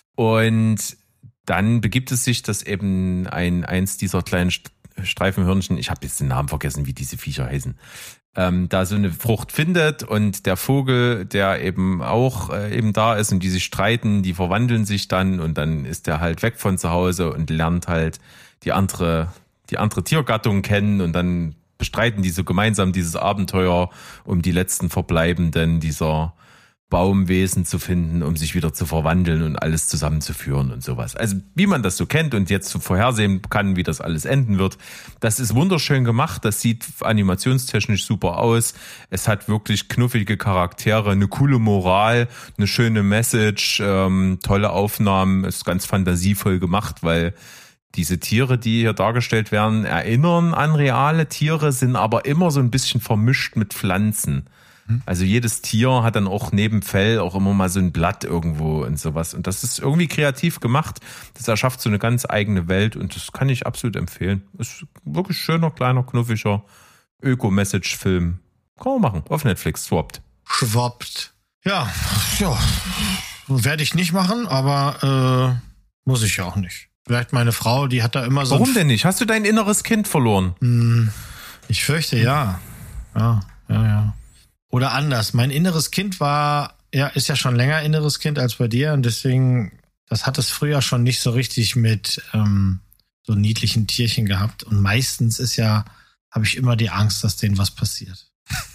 Und dann begibt es sich, dass eben ein eins dieser kleinen Streifenhörnchen, ich habe jetzt den Namen vergessen, wie diese Viecher heißen, ähm, da so eine Frucht findet. Und der Vogel, der eben auch äh, eben da ist und die sich streiten, die verwandeln sich dann. Und dann ist der halt weg von zu Hause und lernt halt die andere... die andere Tiergattung kennen und dann bestreiten die so gemeinsam dieses Abenteuer, um die letzten Verbleibenden dieser Baumwesen zu finden, um sich wieder zu verwandeln und alles zusammenzuführen und sowas. Also wie man das so kennt und jetzt so vorhersehen kann, wie das alles enden wird. Das ist wunderschön gemacht, das sieht animationstechnisch super aus. Es hat wirklich knuffige Charaktere, eine coole Moral, eine schöne Message, ähm, tolle Aufnahmen, ist ganz fantasievoll gemacht, weil diese Tiere, die hier dargestellt werden, erinnern an reale Tiere, sind aber immer so ein bisschen vermischt mit Pflanzen. Also jedes Tier hat dann auch neben Fell auch immer mal so ein Blatt irgendwo und sowas. Und das ist irgendwie kreativ gemacht. Das erschafft so eine ganz eigene Welt und das kann ich absolut empfehlen. Ist wirklich schöner, kleiner, knuffiger Öko-Message-Film. Kann man machen. Auf Netflix. Swappt. Schwappt. Ja, ja. Werde ich nicht machen, aber äh, muss ich ja auch nicht. Vielleicht meine Frau, die hat da immer so... Warum denn nicht? Hast du dein inneres Kind verloren? Hm, ich fürchte, ja. Ja, ja, ja. Oder anders. Mein inneres Kind war, ja, ist ja schon länger inneres Kind als bei dir und deswegen, das hat es früher schon nicht so richtig mit ähm, so niedlichen Tierchen gehabt. Und meistens ist ja, habe ich immer die Angst, dass denen was passiert.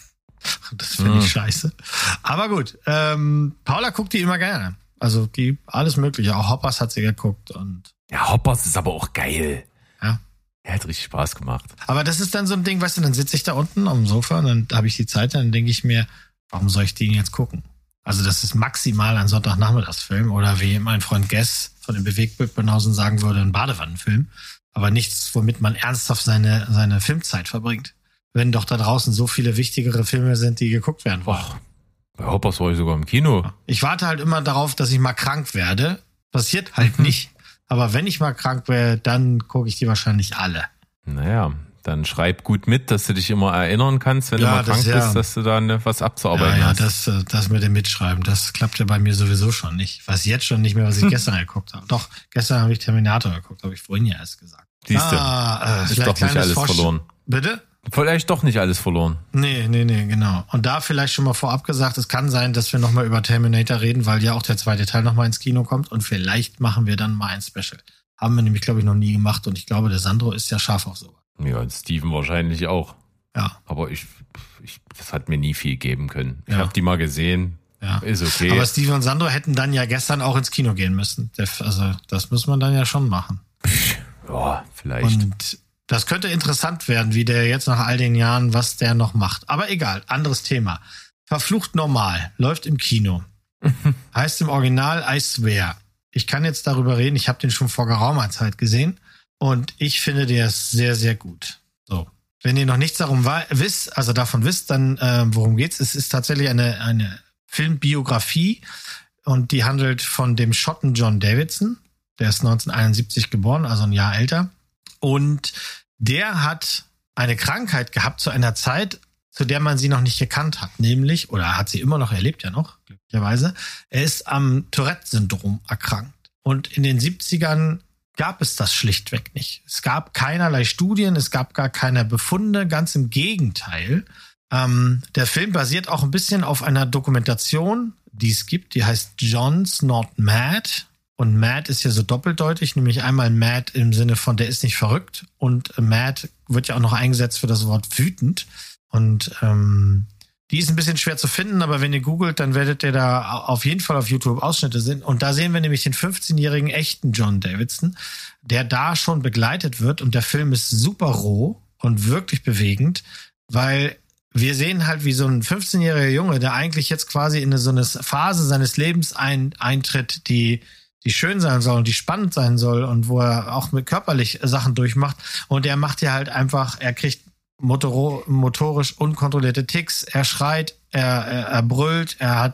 Das finde ich hm. scheiße. Aber gut, ähm, Paula guckt die immer gerne. Also die, alles mögliche. Auch Hoppers hat sie geguckt und ja, Hoppers ist aber auch geil. Ja. Er hat richtig Spaß gemacht. Aber das ist dann so ein Ding, weißt du, dann sitze ich da unten auf dem Sofa und dann habe ich die Zeit, dann denke ich mir, warum soll ich den jetzt gucken? Also das ist maximal ein Sonntagnachmittagsfilm oder wie mein Freund Guess von den Bewegtbildbanausen sagen würde, ein Badewannenfilm. Aber nichts, womit man ernsthaft seine, seine Filmzeit verbringt. Wenn doch da draußen so viele wichtigere Filme sind, die geguckt werden wollen. Och, bei Hoppers war ich sogar im Kino. Ich warte halt immer darauf, dass ich mal krank werde. Passiert halt nicht. Aber wenn ich mal krank wäre, dann gucke ich die wahrscheinlich alle. Naja, dann schreib gut mit, dass du dich immer erinnern kannst, wenn ja, du mal krank das, bist, ja. dass du da was abzuarbeiten ja, ja, hast. Ja, das, das mit dem Mitschreiben, das klappt ja bei mir sowieso schon nicht. Ich weiß jetzt schon nicht mehr, was ich gestern geguckt habe. Doch, gestern habe ich Terminator geguckt, habe ich vorhin ja erst gesagt. Siehst du, ah, äh, ist doch nicht alles Vorsch- verloren. Bitte? Vielleicht doch nicht alles verloren. Nee, nee, nee, genau. Und da vielleicht schon mal vorab gesagt, es kann sein, dass wir nochmal über Terminator reden, weil ja auch der zweite Teil nochmal ins Kino kommt und vielleicht machen wir dann mal ein Special. Haben wir nämlich, glaube ich, noch nie gemacht und ich glaube, der Sandro ist ja scharf auf sowas. Ja, und Steven wahrscheinlich auch. Ja. Aber ich, ich das hat mir nie viel geben können. Ich ja. habe die mal gesehen. Ja. Ist okay. Aber Steven und Sandro hätten dann ja gestern auch ins Kino gehen müssen. Also das muss man dann ja schon machen. Ja, vielleicht. Und das könnte interessant werden, wie der jetzt nach all den Jahren, was der noch macht. Aber egal, anderes Thema. Verflucht normal, läuft im Kino. Heißt im Original I Swear. Ich kann jetzt darüber reden, ich habe den schon vor geraumer Zeit gesehen und ich finde, der ist sehr, sehr gut. So, wenn ihr noch nichts darum wisst, also davon wisst, dann äh, worum geht's? Es ist tatsächlich eine eine Filmbiografie und die handelt von dem Schotten John Davidson. Der ist neunzehnhunderteinundsiebzig geboren, also ein Jahr älter. Und der hat eine Krankheit gehabt zu einer Zeit, zu der man sie noch nicht gekannt hat, nämlich, oder hat sie immer noch, er lebt ja noch, glücklicherweise, er ist am Tourette-Syndrom erkrankt. Und in den siebzigern gab es das schlichtweg nicht. Es gab keinerlei Studien, es gab gar keine Befunde, ganz im Gegenteil. Ähm, der Film basiert auch ein bisschen auf einer Dokumentation, die es gibt, die heißt John's Not Mad. Und mad ist ja so doppeldeutig, nämlich einmal mad im Sinne von, der ist nicht verrückt. Und mad wird ja auch noch eingesetzt für das Wort wütend. Und ähm, Die ist ein bisschen schwer zu finden, aber wenn ihr googelt, dann werdet ihr da auf jeden Fall auf YouTube Ausschnitte sehen. Und da sehen wir nämlich den fünfzehnjährigen echten John Davidson, der da schon begleitet wird. Und der Film ist super roh und wirklich bewegend, weil wir sehen halt, wie so ein fünfzehnjähriger Junge, der eigentlich jetzt quasi in eine, so eine Phase seines Lebens ein, eintritt, die die schön sein soll und die spannend sein soll und wo er auch mit körperlich Sachen durchmacht. Und er macht ja halt einfach, er kriegt motor- motorisch unkontrollierte Ticks, er schreit, er, er, er brüllt, er hat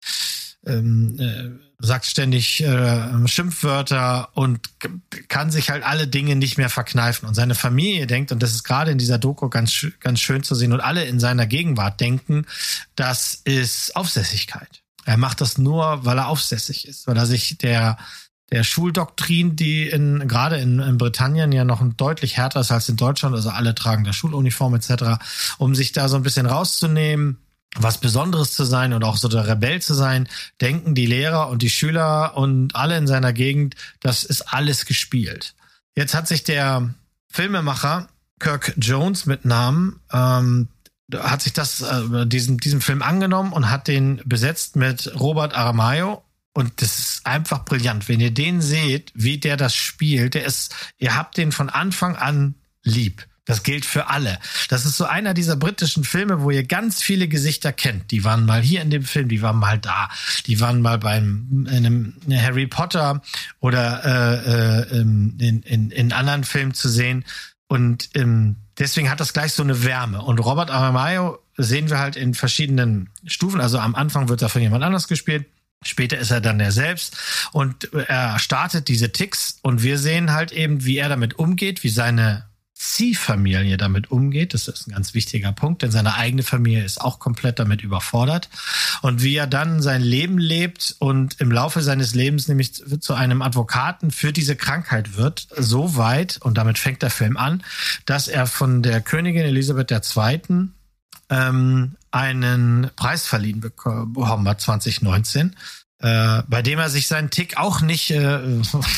ähm, äh, sagt ständig äh, Schimpfwörter und kann sich halt alle Dinge nicht mehr verkneifen. Und seine Familie denkt, und das ist gerade in dieser Doku ganz, ganz schön zu sehen, und alle in seiner Gegenwart denken, das ist Aufsässigkeit. Er macht das nur, weil er aufsässig ist, weil er sich der der Schuldoktrin, die in gerade in, in Britannien ja noch deutlich härter ist als in Deutschland, also alle tragen da Schuluniform et cetera, um sich da so ein bisschen rauszunehmen, was Besonderes zu sein und auch so der Rebell zu sein, denken die Lehrer und die Schüler und alle in seiner Gegend, das ist alles gespielt. Jetzt hat sich der Filmemacher Kirk Jones mit Namen ähm, hat sich das äh, diesen diesem Film angenommen und hat den besetzt mit Robert Aramayo. Und das ist einfach brillant. Wenn ihr den seht, wie der das spielt, der ist, ihr habt den von Anfang an lieb. Das gilt für alle. Das ist so einer dieser britischen Filme, wo ihr ganz viele Gesichter kennt. Die waren mal hier in dem Film, die waren mal da. Die waren mal beim in einem Harry Potter oder äh, äh, in, in, in anderen Filmen zu sehen. Und ähm, deswegen hat das gleich so eine Wärme. Und Robert Aramayo sehen wir halt in verschiedenen Stufen. Also am Anfang wird er von jemand anders gespielt. Später ist er dann der selbst und er startet diese Ticks und wir sehen halt eben, wie er damit umgeht, wie seine Ziehfamilie damit umgeht. Das ist ein ganz wichtiger Punkt, denn seine eigene Familie ist auch komplett damit überfordert. Und wie er dann sein Leben lebt und im Laufe seines Lebens nämlich zu einem Advokaten für diese Krankheit wird, so weit, und damit fängt der Film an, dass er von der Königin Elisabeth der Zweiten ähm, einen Preis verliehen bekommen hat, zwanzig neunzehn, äh, bei dem er sich seinen Tick auch nicht, äh,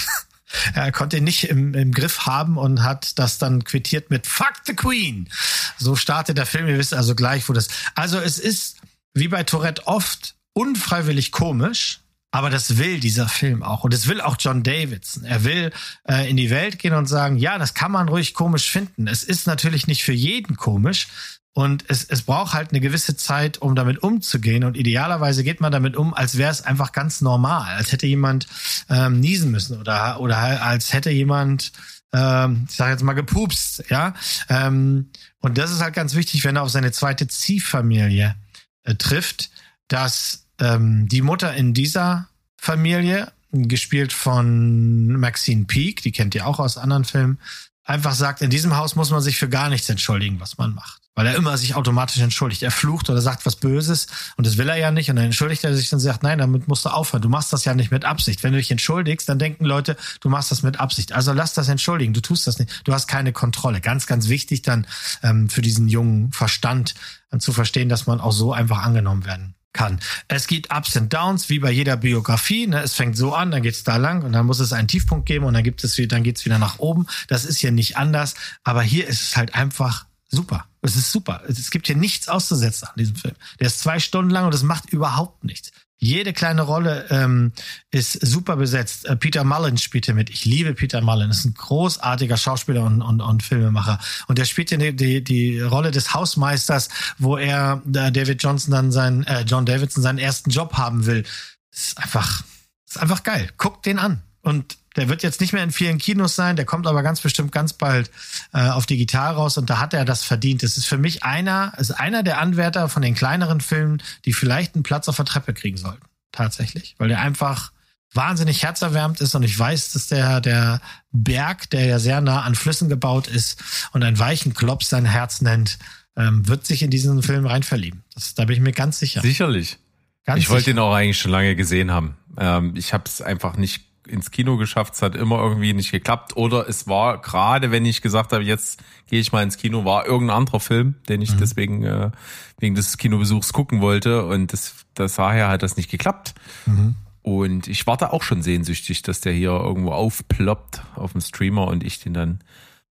er konnte ihn nicht im, im Griff haben und hat das dann quittiert mit Fuck the Queen. So startet der Film, ihr wisst also gleich, wo das... Also es ist, wie bei Tourette oft, unfreiwillig komisch, aber das will dieser Film auch. Und das will auch John Davidson. Er will äh, in die Welt gehen und sagen, ja, das kann man ruhig komisch finden. Es ist natürlich nicht für jeden komisch. Und es, es braucht halt eine gewisse Zeit, um damit umzugehen. Und idealerweise geht man damit um, als wäre es einfach ganz normal. Als hätte jemand ähm, niesen müssen oder oder als hätte jemand, ähm, ich sage jetzt mal, gepupst. Ja. Ähm, und das ist halt ganz wichtig, wenn er auf seine zweite Ziehfamilie äh, trifft, dass ähm, die Mutter in dieser Familie, gespielt von Maxine Peake, die kennt ihr auch aus anderen Filmen, einfach sagt, in diesem Haus muss man sich für gar nichts entschuldigen, was man macht. Weil er immer sich automatisch entschuldigt. Er flucht oder sagt was Böses und das will er ja nicht. Und dann entschuldigt er sich und sagt, nein, damit musst du aufhören. Du machst das ja nicht mit Absicht. Wenn du dich entschuldigst, dann denken Leute, du machst das mit Absicht. Also lass das entschuldigen. Du tust das nicht. Du hast keine Kontrolle. Ganz, ganz wichtig dann ähm, für diesen jungen Verstand äh, zu verstehen, dass man auch so einfach angenommen werden kann. Es gibt Ups und Downs, wie bei jeder Biografie. Ne? Es fängt so an, dann geht's da lang und dann muss es einen Tiefpunkt geben und dann gibt es, dann geht's wieder nach oben. Das ist hier nicht anders. Aber hier ist es halt einfach super. Es ist super. Es gibt hier nichts auszusetzen an diesem Film. Der ist zwei Stunden lang und es macht überhaupt nichts. Jede kleine Rolle ähm, ist super besetzt. Äh, Peter Mullen spielt hier mit. Ich liebe Peter Mullen. Das ist ein großartiger Schauspieler und, und, und Filmemacher. Und der spielt hier die, die, die Rolle des Hausmeisters, wo er äh, David Johnson dann seinen, äh, John Davidson seinen ersten Job haben will. Das ist einfach, das ist einfach geil. Guckt den an. Und der wird jetzt nicht mehr in vielen Kinos sein, der kommt aber ganz bestimmt ganz bald äh, auf digital raus und da hat er das verdient. Das ist für mich einer, ist einer der Anwärter von den kleineren Filmen, die vielleicht einen Platz auf der Treppe kriegen sollten. Tatsächlich. Weil der einfach wahnsinnig herzerwärmend ist und ich weiß, dass der, der Berg, der ja sehr nah an Flüssen gebaut ist und einen weichen Klops sein Herz nennt, ähm, wird sich in diesen Film rein verlieben. Das, da bin ich mir ganz sicher. Sicherlich. Ganz ich wollte sicher. ihn auch eigentlich schon lange gesehen haben. Ähm, ich habe es einfach nicht ins Kino geschafft, es hat immer irgendwie nicht geklappt oder es war gerade, wenn ich gesagt habe, jetzt gehe ich mal ins Kino, war irgendein anderer Film, den ich mhm. deswegen äh, wegen des Kinobesuchs gucken wollte und das, das daher hat das nicht geklappt. Mhm. Und ich warte auch schon sehnsüchtig, dass der hier irgendwo aufploppt auf dem Streamer und ich den dann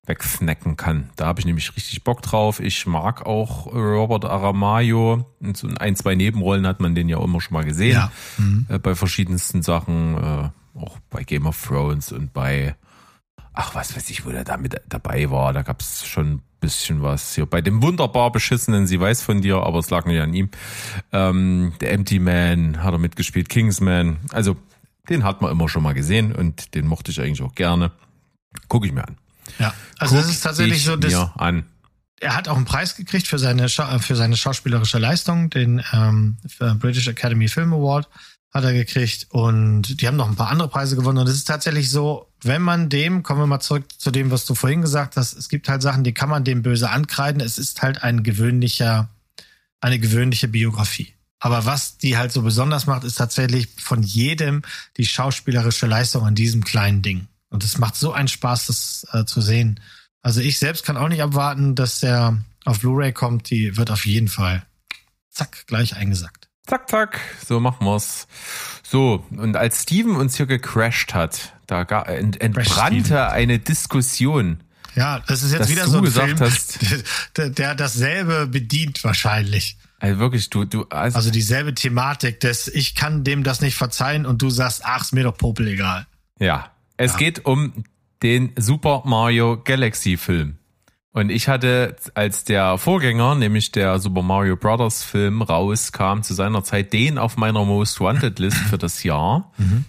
wegsnacken kann. Da habe ich nämlich richtig Bock drauf. Ich mag auch Robert Aramayo. Und so in ein, zwei Nebenrollen hat man den ja immer schon mal gesehen. Ja. Mhm. Äh, bei verschiedensten Sachen. Äh, auch bei Game of Thrones und bei, ach was weiß ich, wo der da mit dabei war. Da gab es schon ein bisschen was. Hier bei dem wunderbar beschissenen Sie weiß von dir, aber es lag nicht an ihm. Ähm, der Empty Man hat er mitgespielt. Kingsman. Also den hat man immer schon mal gesehen und den mochte ich eigentlich auch gerne. Gucke ich mir an. Ja, also Guck das ist tatsächlich so, dass mir an. er hat auch einen Preis gekriegt für seine Scha- für seine schauspielerische Leistung, den ähm, British Academy Film Award hat er gekriegt und die haben noch ein paar andere Preise gewonnen und es ist tatsächlich so, wenn man dem, kommen wir mal zurück zu dem, was du vorhin gesagt hast, es gibt halt Sachen, die kann man dem böse ankreiden, es ist halt ein gewöhnlicher, eine gewöhnliche Biografie. Aber was die halt so besonders macht, ist tatsächlich von jedem die schauspielerische Leistung an diesem kleinen Ding. Und es macht so einen Spaß, das äh, zu sehen. Also ich selbst kann auch nicht abwarten, dass der auf Blu-ray kommt. Die wird auf jeden Fall zack, gleich eingesackt. Zack, zack, so machen wir's. So, und als Steven uns hier gecrashed hat, da ga, ent, entbrannte eine Diskussion. Ja, das ist jetzt wieder du so ein gesagt Film, hast, der, der dasselbe bedient wahrscheinlich. Also wirklich, du, du, also, Also dieselbe Thematik, des ich kann dem das nicht verzeihen und du sagst, ach, ist mir doch popel egal. ja, es Ja. geht um den Super Mario Galaxy Film. Und ich hatte, als der Vorgänger, nämlich der Super Mario Brothers Film rauskam, zu seiner Zeit den auf meiner Most Wanted List für das Jahr. Mhm.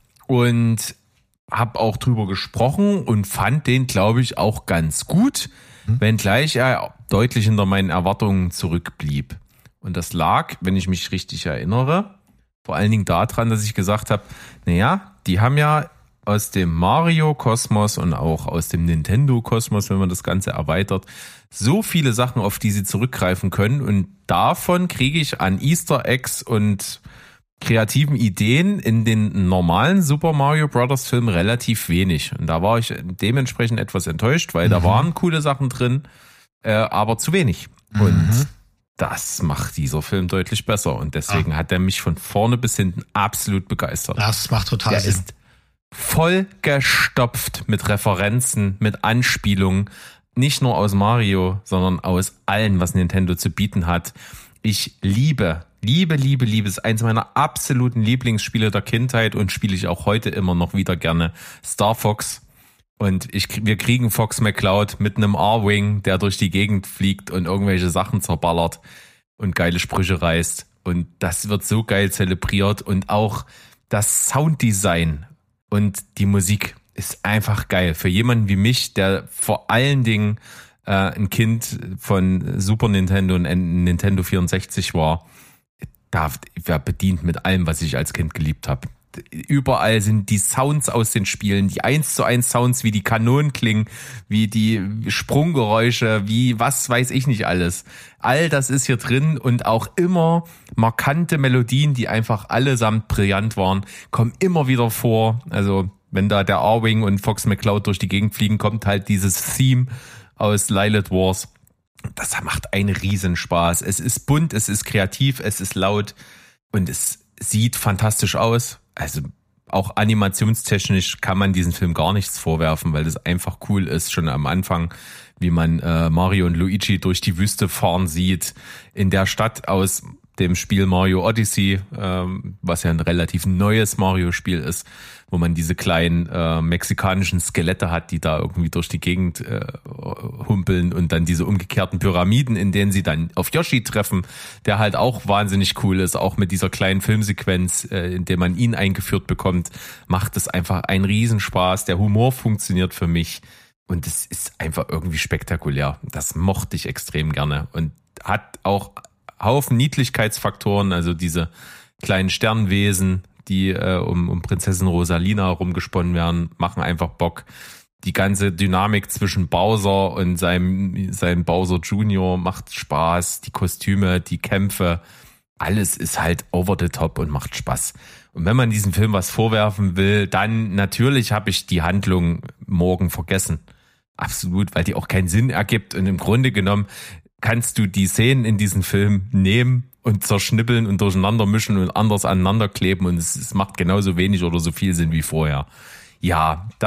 Und habe auch drüber gesprochen und fand den, glaube ich, auch ganz gut, mhm. wenngleich er deutlich hinter meinen Erwartungen zurückblieb. Und das lag, wenn ich mich richtig erinnere, vor allen Dingen daran, dass ich gesagt habe, naja, die haben ja aus dem Mario-Kosmos und auch aus dem Nintendo-Kosmos, wenn man das Ganze erweitert, so viele Sachen, auf die sie zurückgreifen können. Und davon kriege ich an Easter Eggs und kreativen Ideen in den normalen Super Mario Brothers Film relativ wenig. Und da war ich dementsprechend etwas enttäuscht, weil mhm. da waren coole Sachen drin, äh, aber zu wenig. Mhm. Und das macht dieser Film deutlich besser. Und deswegen ah. hat er mich von vorne bis hinten absolut begeistert. Das macht total der Sinn. Ist voll gestopft mit Referenzen, mit Anspielungen, nicht nur aus Mario, sondern aus allen, was Nintendo zu bieten hat. Ich liebe, liebe, liebe, liebe, es ist eins meiner absoluten Lieblingsspiele der Kindheit und spiele ich auch heute immer noch wieder gerne, Star Fox. Und ich, wir kriegen Fox McCloud mit einem R-Wing, der durch die Gegend fliegt und irgendwelche Sachen zerballert und geile Sprüche reißt. Und das wird so geil zelebriert und auch das Sounddesign und die Musik ist einfach geil. Für jemanden wie mich, der vor allen Dingen äh, ein Kind von Super Nintendo und Nintendo vierundsechzig war, da war bedient mit allem, was ich als Kind geliebt habe. Überall sind die Sounds aus den Spielen, die eins zu eins Sounds, wie die Kanonen klingen, wie die Sprunggeräusche, wie was weiß ich nicht alles. All das ist hier drin und auch immer markante Melodien, die einfach allesamt brillant waren, kommen immer wieder vor. Also wenn da der R-Wing und Fox McCloud durch die Gegend fliegen, kommt halt dieses Theme aus Lilith Wars. Das macht einen Riesenspaß. Es ist bunt, es ist kreativ, es ist laut und es sieht fantastisch aus. Also auch animationstechnisch kann man diesen Film gar nichts vorwerfen, weil das einfach cool ist, schon am Anfang, wie man äh, Mario und Luigi durch die Wüste fahren sieht, in der Stadt aus dem Spiel Mario Odyssey, ähm, was ja ein relativ neues Mario-Spiel ist, wo man diese kleinen äh, mexikanischen Skelette hat, die da irgendwie durch die Gegend äh, humpeln und dann diese umgekehrten Pyramiden, in denen sie dann auf Yoshi treffen, der halt auch wahnsinnig cool ist, auch mit dieser kleinen Filmsequenz, äh, in der man ihn eingeführt bekommt, macht es einfach einen Riesenspaß. Der Humor funktioniert für mich und es ist einfach irgendwie spektakulär. Das mochte ich extrem gerne und hat auch Haufen Niedlichkeitsfaktoren, also diese kleinen Sternwesen, die äh, um, um Prinzessin Rosalina rumgesponnen werden, machen einfach Bock. Die ganze Dynamik zwischen Bowser und seinem, seinem Bowser Junior macht Spaß. Die Kostüme, die Kämpfe, alles ist halt over the top und macht Spaß. Und wenn man diesem Film was vorwerfen will, dann natürlich habe ich die Handlung morgen vergessen. Absolut, weil die auch keinen Sinn ergibt und im Grunde genommen kannst du die Szenen in diesem Film nehmen und zerschnippeln und durcheinander mischen und anders aneinander kleben und es, es macht genauso wenig oder so viel Sinn wie vorher. Ja, das hat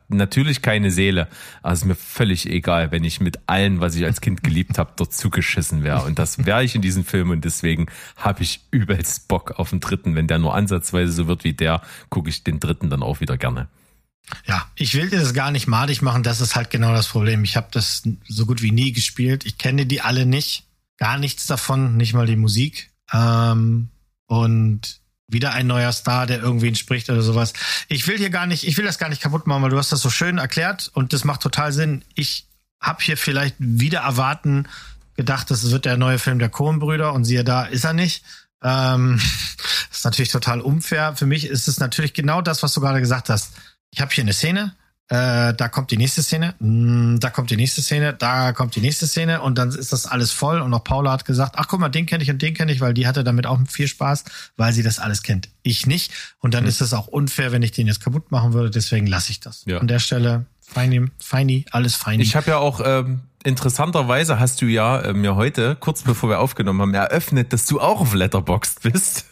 natürlich keine Seele, aber es ist mir völlig egal, wenn ich mit allen, was ich als Kind geliebt habe, dort zugeschissen wäre. Und das wäre ich in diesem Film und deswegen habe ich übelst Bock auf den dritten. Wenn der nur ansatzweise so wird wie der, gucke ich den dritten dann auch wieder gerne. Ja, ich will dir das gar nicht madig machen, das ist halt genau das Problem. Ich habe das so gut wie nie gespielt. Ich kenne die alle nicht, gar nichts davon, nicht mal die Musik. Ähm, und wieder ein neuer Star, der irgendwen spricht oder sowas. Ich will hier gar nicht, ich will das gar nicht kaputt machen, weil du hast das so schön erklärt und das macht total Sinn. Ich habe hier vielleicht wieder erwarten gedacht, das wird der neue Film der Coen-Brüder und siehe da, ist er nicht. Ähm, das ist natürlich total unfair. Für mich ist es natürlich genau das, was du gerade gesagt hast. Ich habe hier eine Szene, äh, da kommt die nächste Szene, mh, da kommt die nächste Szene, da kommt die nächste Szene und dann ist das alles voll und auch Paula hat gesagt, ach guck mal, den kenne ich und den kenne ich, weil die hatte damit auch viel Spaß, weil sie das alles kennt. Ich nicht und dann mhm. ist es auch unfair, wenn ich den jetzt kaputt machen würde, deswegen lasse ich das. Ja. An der Stelle, feini, feini, alles feini. Ich habe ja auch... Ähm Interessanterweise hast du ja äh, mir heute, kurz bevor wir aufgenommen haben, eröffnet, dass du auch auf Letterboxd bist.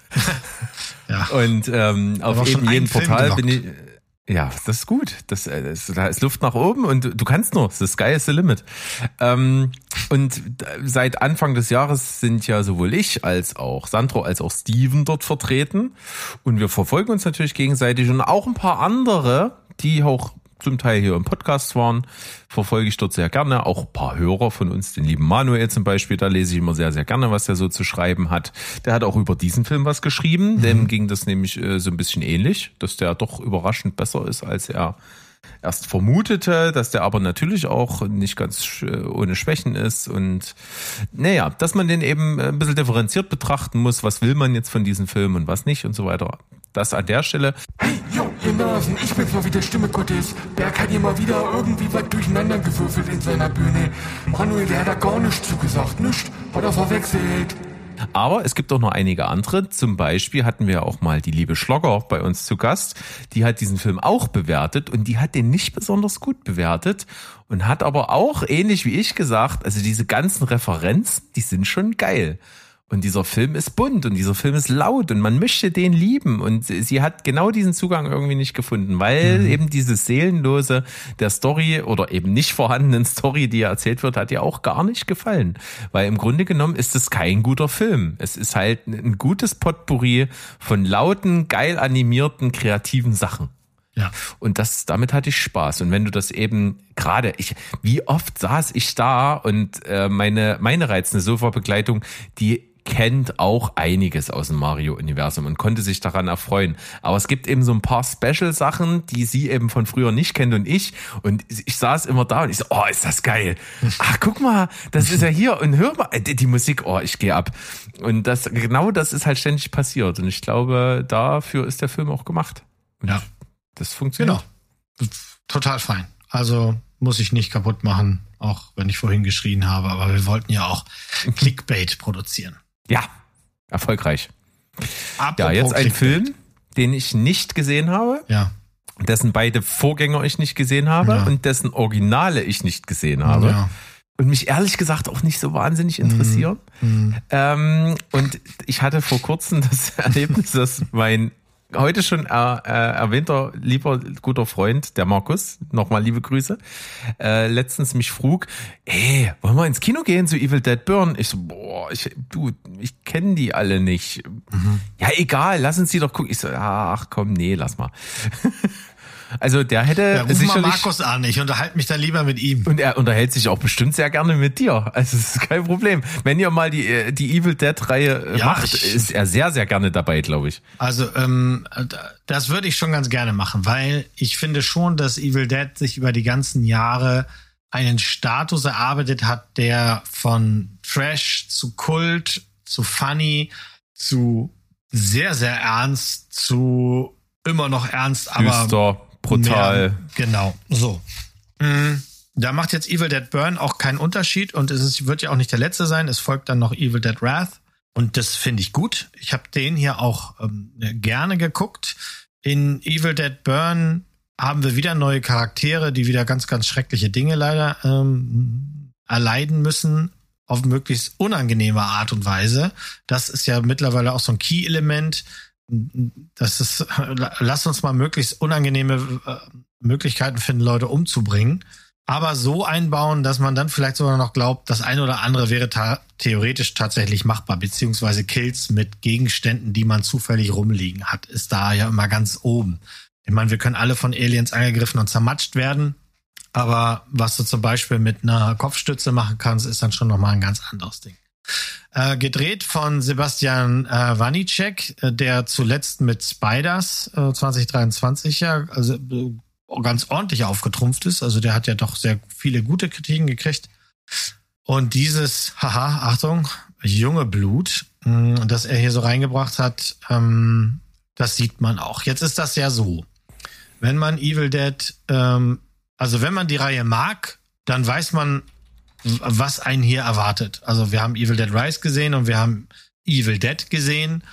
Ja. Und ähm, auf eben jedem Portal bin ich... Ja, das ist gut. Das, das, da ist Luft nach oben und du kannst nur. The sky is the limit. Ähm, und seit Anfang des Jahres sind ja sowohl ich als auch Sandro als auch Steven dort vertreten. Und wir verfolgen uns natürlich gegenseitig und auch ein paar andere, die auch zum Teil hier im Podcast waren, verfolge ich dort sehr gerne. Auch ein paar Hörer von uns, den lieben Manuel zum Beispiel, da lese ich immer sehr, sehr gerne, was der so zu schreiben hat. Der hat auch über diesen Film was geschrieben, mhm. dem ging das nämlich äh, so ein bisschen ähnlich, dass der doch überraschend besser ist, als er erst vermutete, dass der aber natürlich auch nicht ganz ohne Schwächen ist und naja, dass man den eben ein bisschen differenziert betrachten muss, was will man jetzt von diesem Film und was nicht und so weiter. Das an der Stelle. Hey, yo, ihr Nasen, ich bin's mal wieder, Stimme Gottes. Berg hat hier mal wieder irgendwie was durcheinander gewürfelt in seiner Bühne. Manuel, der hat da gar nichts zugesagt, nichts, hat er verwechselt. Aber es gibt auch noch einige andere. Zum Beispiel hatten wir auch mal die liebe Schlogger bei uns zu Gast. Die hat diesen Film auch bewertet und die hat den nicht besonders gut bewertet und hat aber auch, ähnlich wie ich gesagt, also diese ganzen Referenzen, die sind schon geil. Und dieser Film ist bunt und dieser Film ist laut und man möchte den lieben. Und sie hat genau diesen Zugang irgendwie nicht gefunden, weil mhm. eben dieses Seelenlose der Story oder eben nicht vorhandenen Story, die erzählt wird, hat ihr auch gar nicht gefallen. Weil im Grunde genommen ist es kein guter Film. Es ist halt ein gutes Potpourri von lauten, geil animierten, kreativen Sachen. Ja. Und das, damit hatte ich Spaß. Und wenn du das eben gerade, ich, wie oft saß ich da und äh, meine, meine reizende Sofa-Begleitung, die kennt auch einiges aus dem Mario-Universum und konnte sich daran erfreuen. Aber es gibt eben so ein paar Special-Sachen, die sie eben von früher nicht kennt und ich. Und ich saß immer da und ich so, oh, ist das geil. Ach, guck mal, das ist ja hier. Und hör mal, die, die Musik, oh, ich gehe ab. Und das, genau das ist halt ständig passiert. Und ich glaube, dafür ist der Film auch gemacht. Und ja. Das funktioniert. Genau. Total fein. Also muss ich nicht kaputt machen, auch wenn ich vorhin geschrien habe. Aber wir wollten ja auch Clickbait produzieren. Ja, erfolgreich. Apropos ja, jetzt ein Clickbait. Film, den ich nicht gesehen habe, ja. dessen beide Vorgänger ich nicht gesehen habe Ja. und dessen Originale ich nicht gesehen habe. Ja. Und mich ehrlich gesagt auch nicht so wahnsinnig interessieren. Mhm. Ähm, und ich hatte vor kurzem das Erlebnis, dass mein heute schon er, äh, erwähnter, lieber, guter Freund, der Markus, nochmal liebe Grüße, äh, letztens mich frug, ey, wollen wir ins Kino gehen zu Evil Dead Burn? Ich so, boah, ich, du, ich kenne die alle nicht. Mhm. Ja, egal, lass uns die doch gucken. Ich so, ach komm, nee, lass mal. Also der hätte ja, ruf sicherlich... mal Markus an, ich unterhalte mich dann lieber mit ihm. Und er unterhält sich auch bestimmt sehr gerne mit dir. Also es ist kein Problem. Wenn ihr mal die die Evil Dead-Reihe Ja, macht, ich- ist er sehr, sehr gerne dabei, glaube ich. Also ähm, das würde ich schon ganz gerne machen, weil ich finde schon, dass Evil Dead sich über die ganzen Jahre einen Status erarbeitet hat, der von Trash zu Kult, zu Funny, zu sehr, sehr ernst, zu immer noch ernst, aber Düster, brutal. mehr, genau, so. Mhm. Da macht jetzt Evil Dead Burn auch keinen Unterschied und es ist, wird ja auch nicht der letzte sein. Es folgt dann noch Evil Dead Wrath und das finde ich gut. Ich habe den hier auch ähm, gerne geguckt. In Evil Dead Burn haben wir wieder neue Charaktere, die wieder ganz, ganz schreckliche Dinge leider ähm, erleiden müssen auf möglichst unangenehme Art und Weise. Das ist ja mittlerweile auch so ein Key-Element. Das ist, lass uns mal möglichst unangenehme Möglichkeiten finden, Leute umzubringen, aber so einbauen, dass man dann vielleicht sogar noch glaubt, das eine oder andere wäre ta- theoretisch tatsächlich machbar, beziehungsweise Kills mit Gegenständen, die man zufällig rumliegen hat, ist da ja immer ganz oben. Ich meine, wir können alle von Aliens angegriffen und zermatscht werden, aber was du zum Beispiel mit einer Kopfstütze machen kannst, ist dann schon nochmal ein ganz anderes Ding. Äh, gedreht von Sebastian äh, Wanicek, äh, der zuletzt mit Spiders äh, zwanzig dreiundzwanzig ja also äh, ganz ordentlich aufgetrumpft ist. Also der hat ja doch sehr viele gute Kritiken gekriegt. Und dieses, haha, Achtung, junge Blut, mh, das er hier so reingebracht hat, ähm, das sieht man auch. Jetzt ist das ja so, wenn man Evil Dead, ähm, also wenn man die Reihe mag, dann weiß man, was einen hier erwartet. Also wir haben Evil Dead Rise gesehen und wir haben Evil Dead gesehen.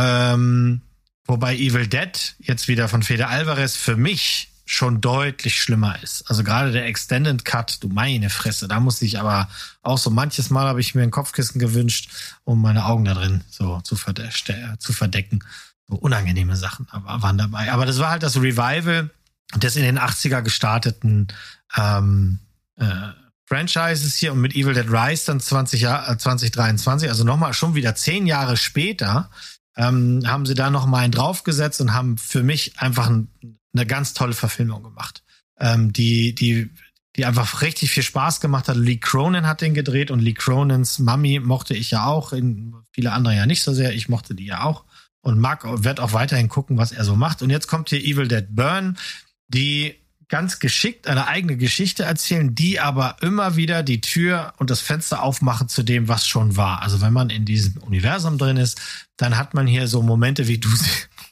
Ähm, wobei Evil Dead jetzt wieder von Fede Alvarez für mich schon deutlich schlimmer ist. Also gerade der Extended Cut, du meine Fresse, da musste ich aber auch so manches Mal habe ich mir ein Kopfkissen gewünscht, um meine Augen da drin so zu, verde- zu verdecken. So unangenehme Sachen aber waren dabei. Aber das war halt das Revival des in den achtziger gestarteten ähm, äh, Franchises hier und mit Evil Dead Rise dann zwanzig Jahr, äh, zwanzig dreiundzwanzig, also nochmal schon wieder zehn Jahre später, ähm, haben sie da noch mal einen draufgesetzt und haben für mich einfach ein, eine ganz tolle Verfilmung gemacht, ähm, die die die einfach richtig viel Spaß gemacht hat. Lee Cronin hat den gedreht und Lee Cronins Mummy mochte ich ja auch, in, viele andere ja nicht so sehr, ich mochte die ja auch und mag, werde auch weiterhin gucken, was er so macht. Und jetzt kommt hier Evil Dead Burn, die ganz geschickt eine eigene Geschichte erzählen, die aber immer wieder die Tür und das Fenster aufmachen zu dem, was schon war. Also wenn man in diesem Universum drin ist, dann hat man hier so Momente, wie du sie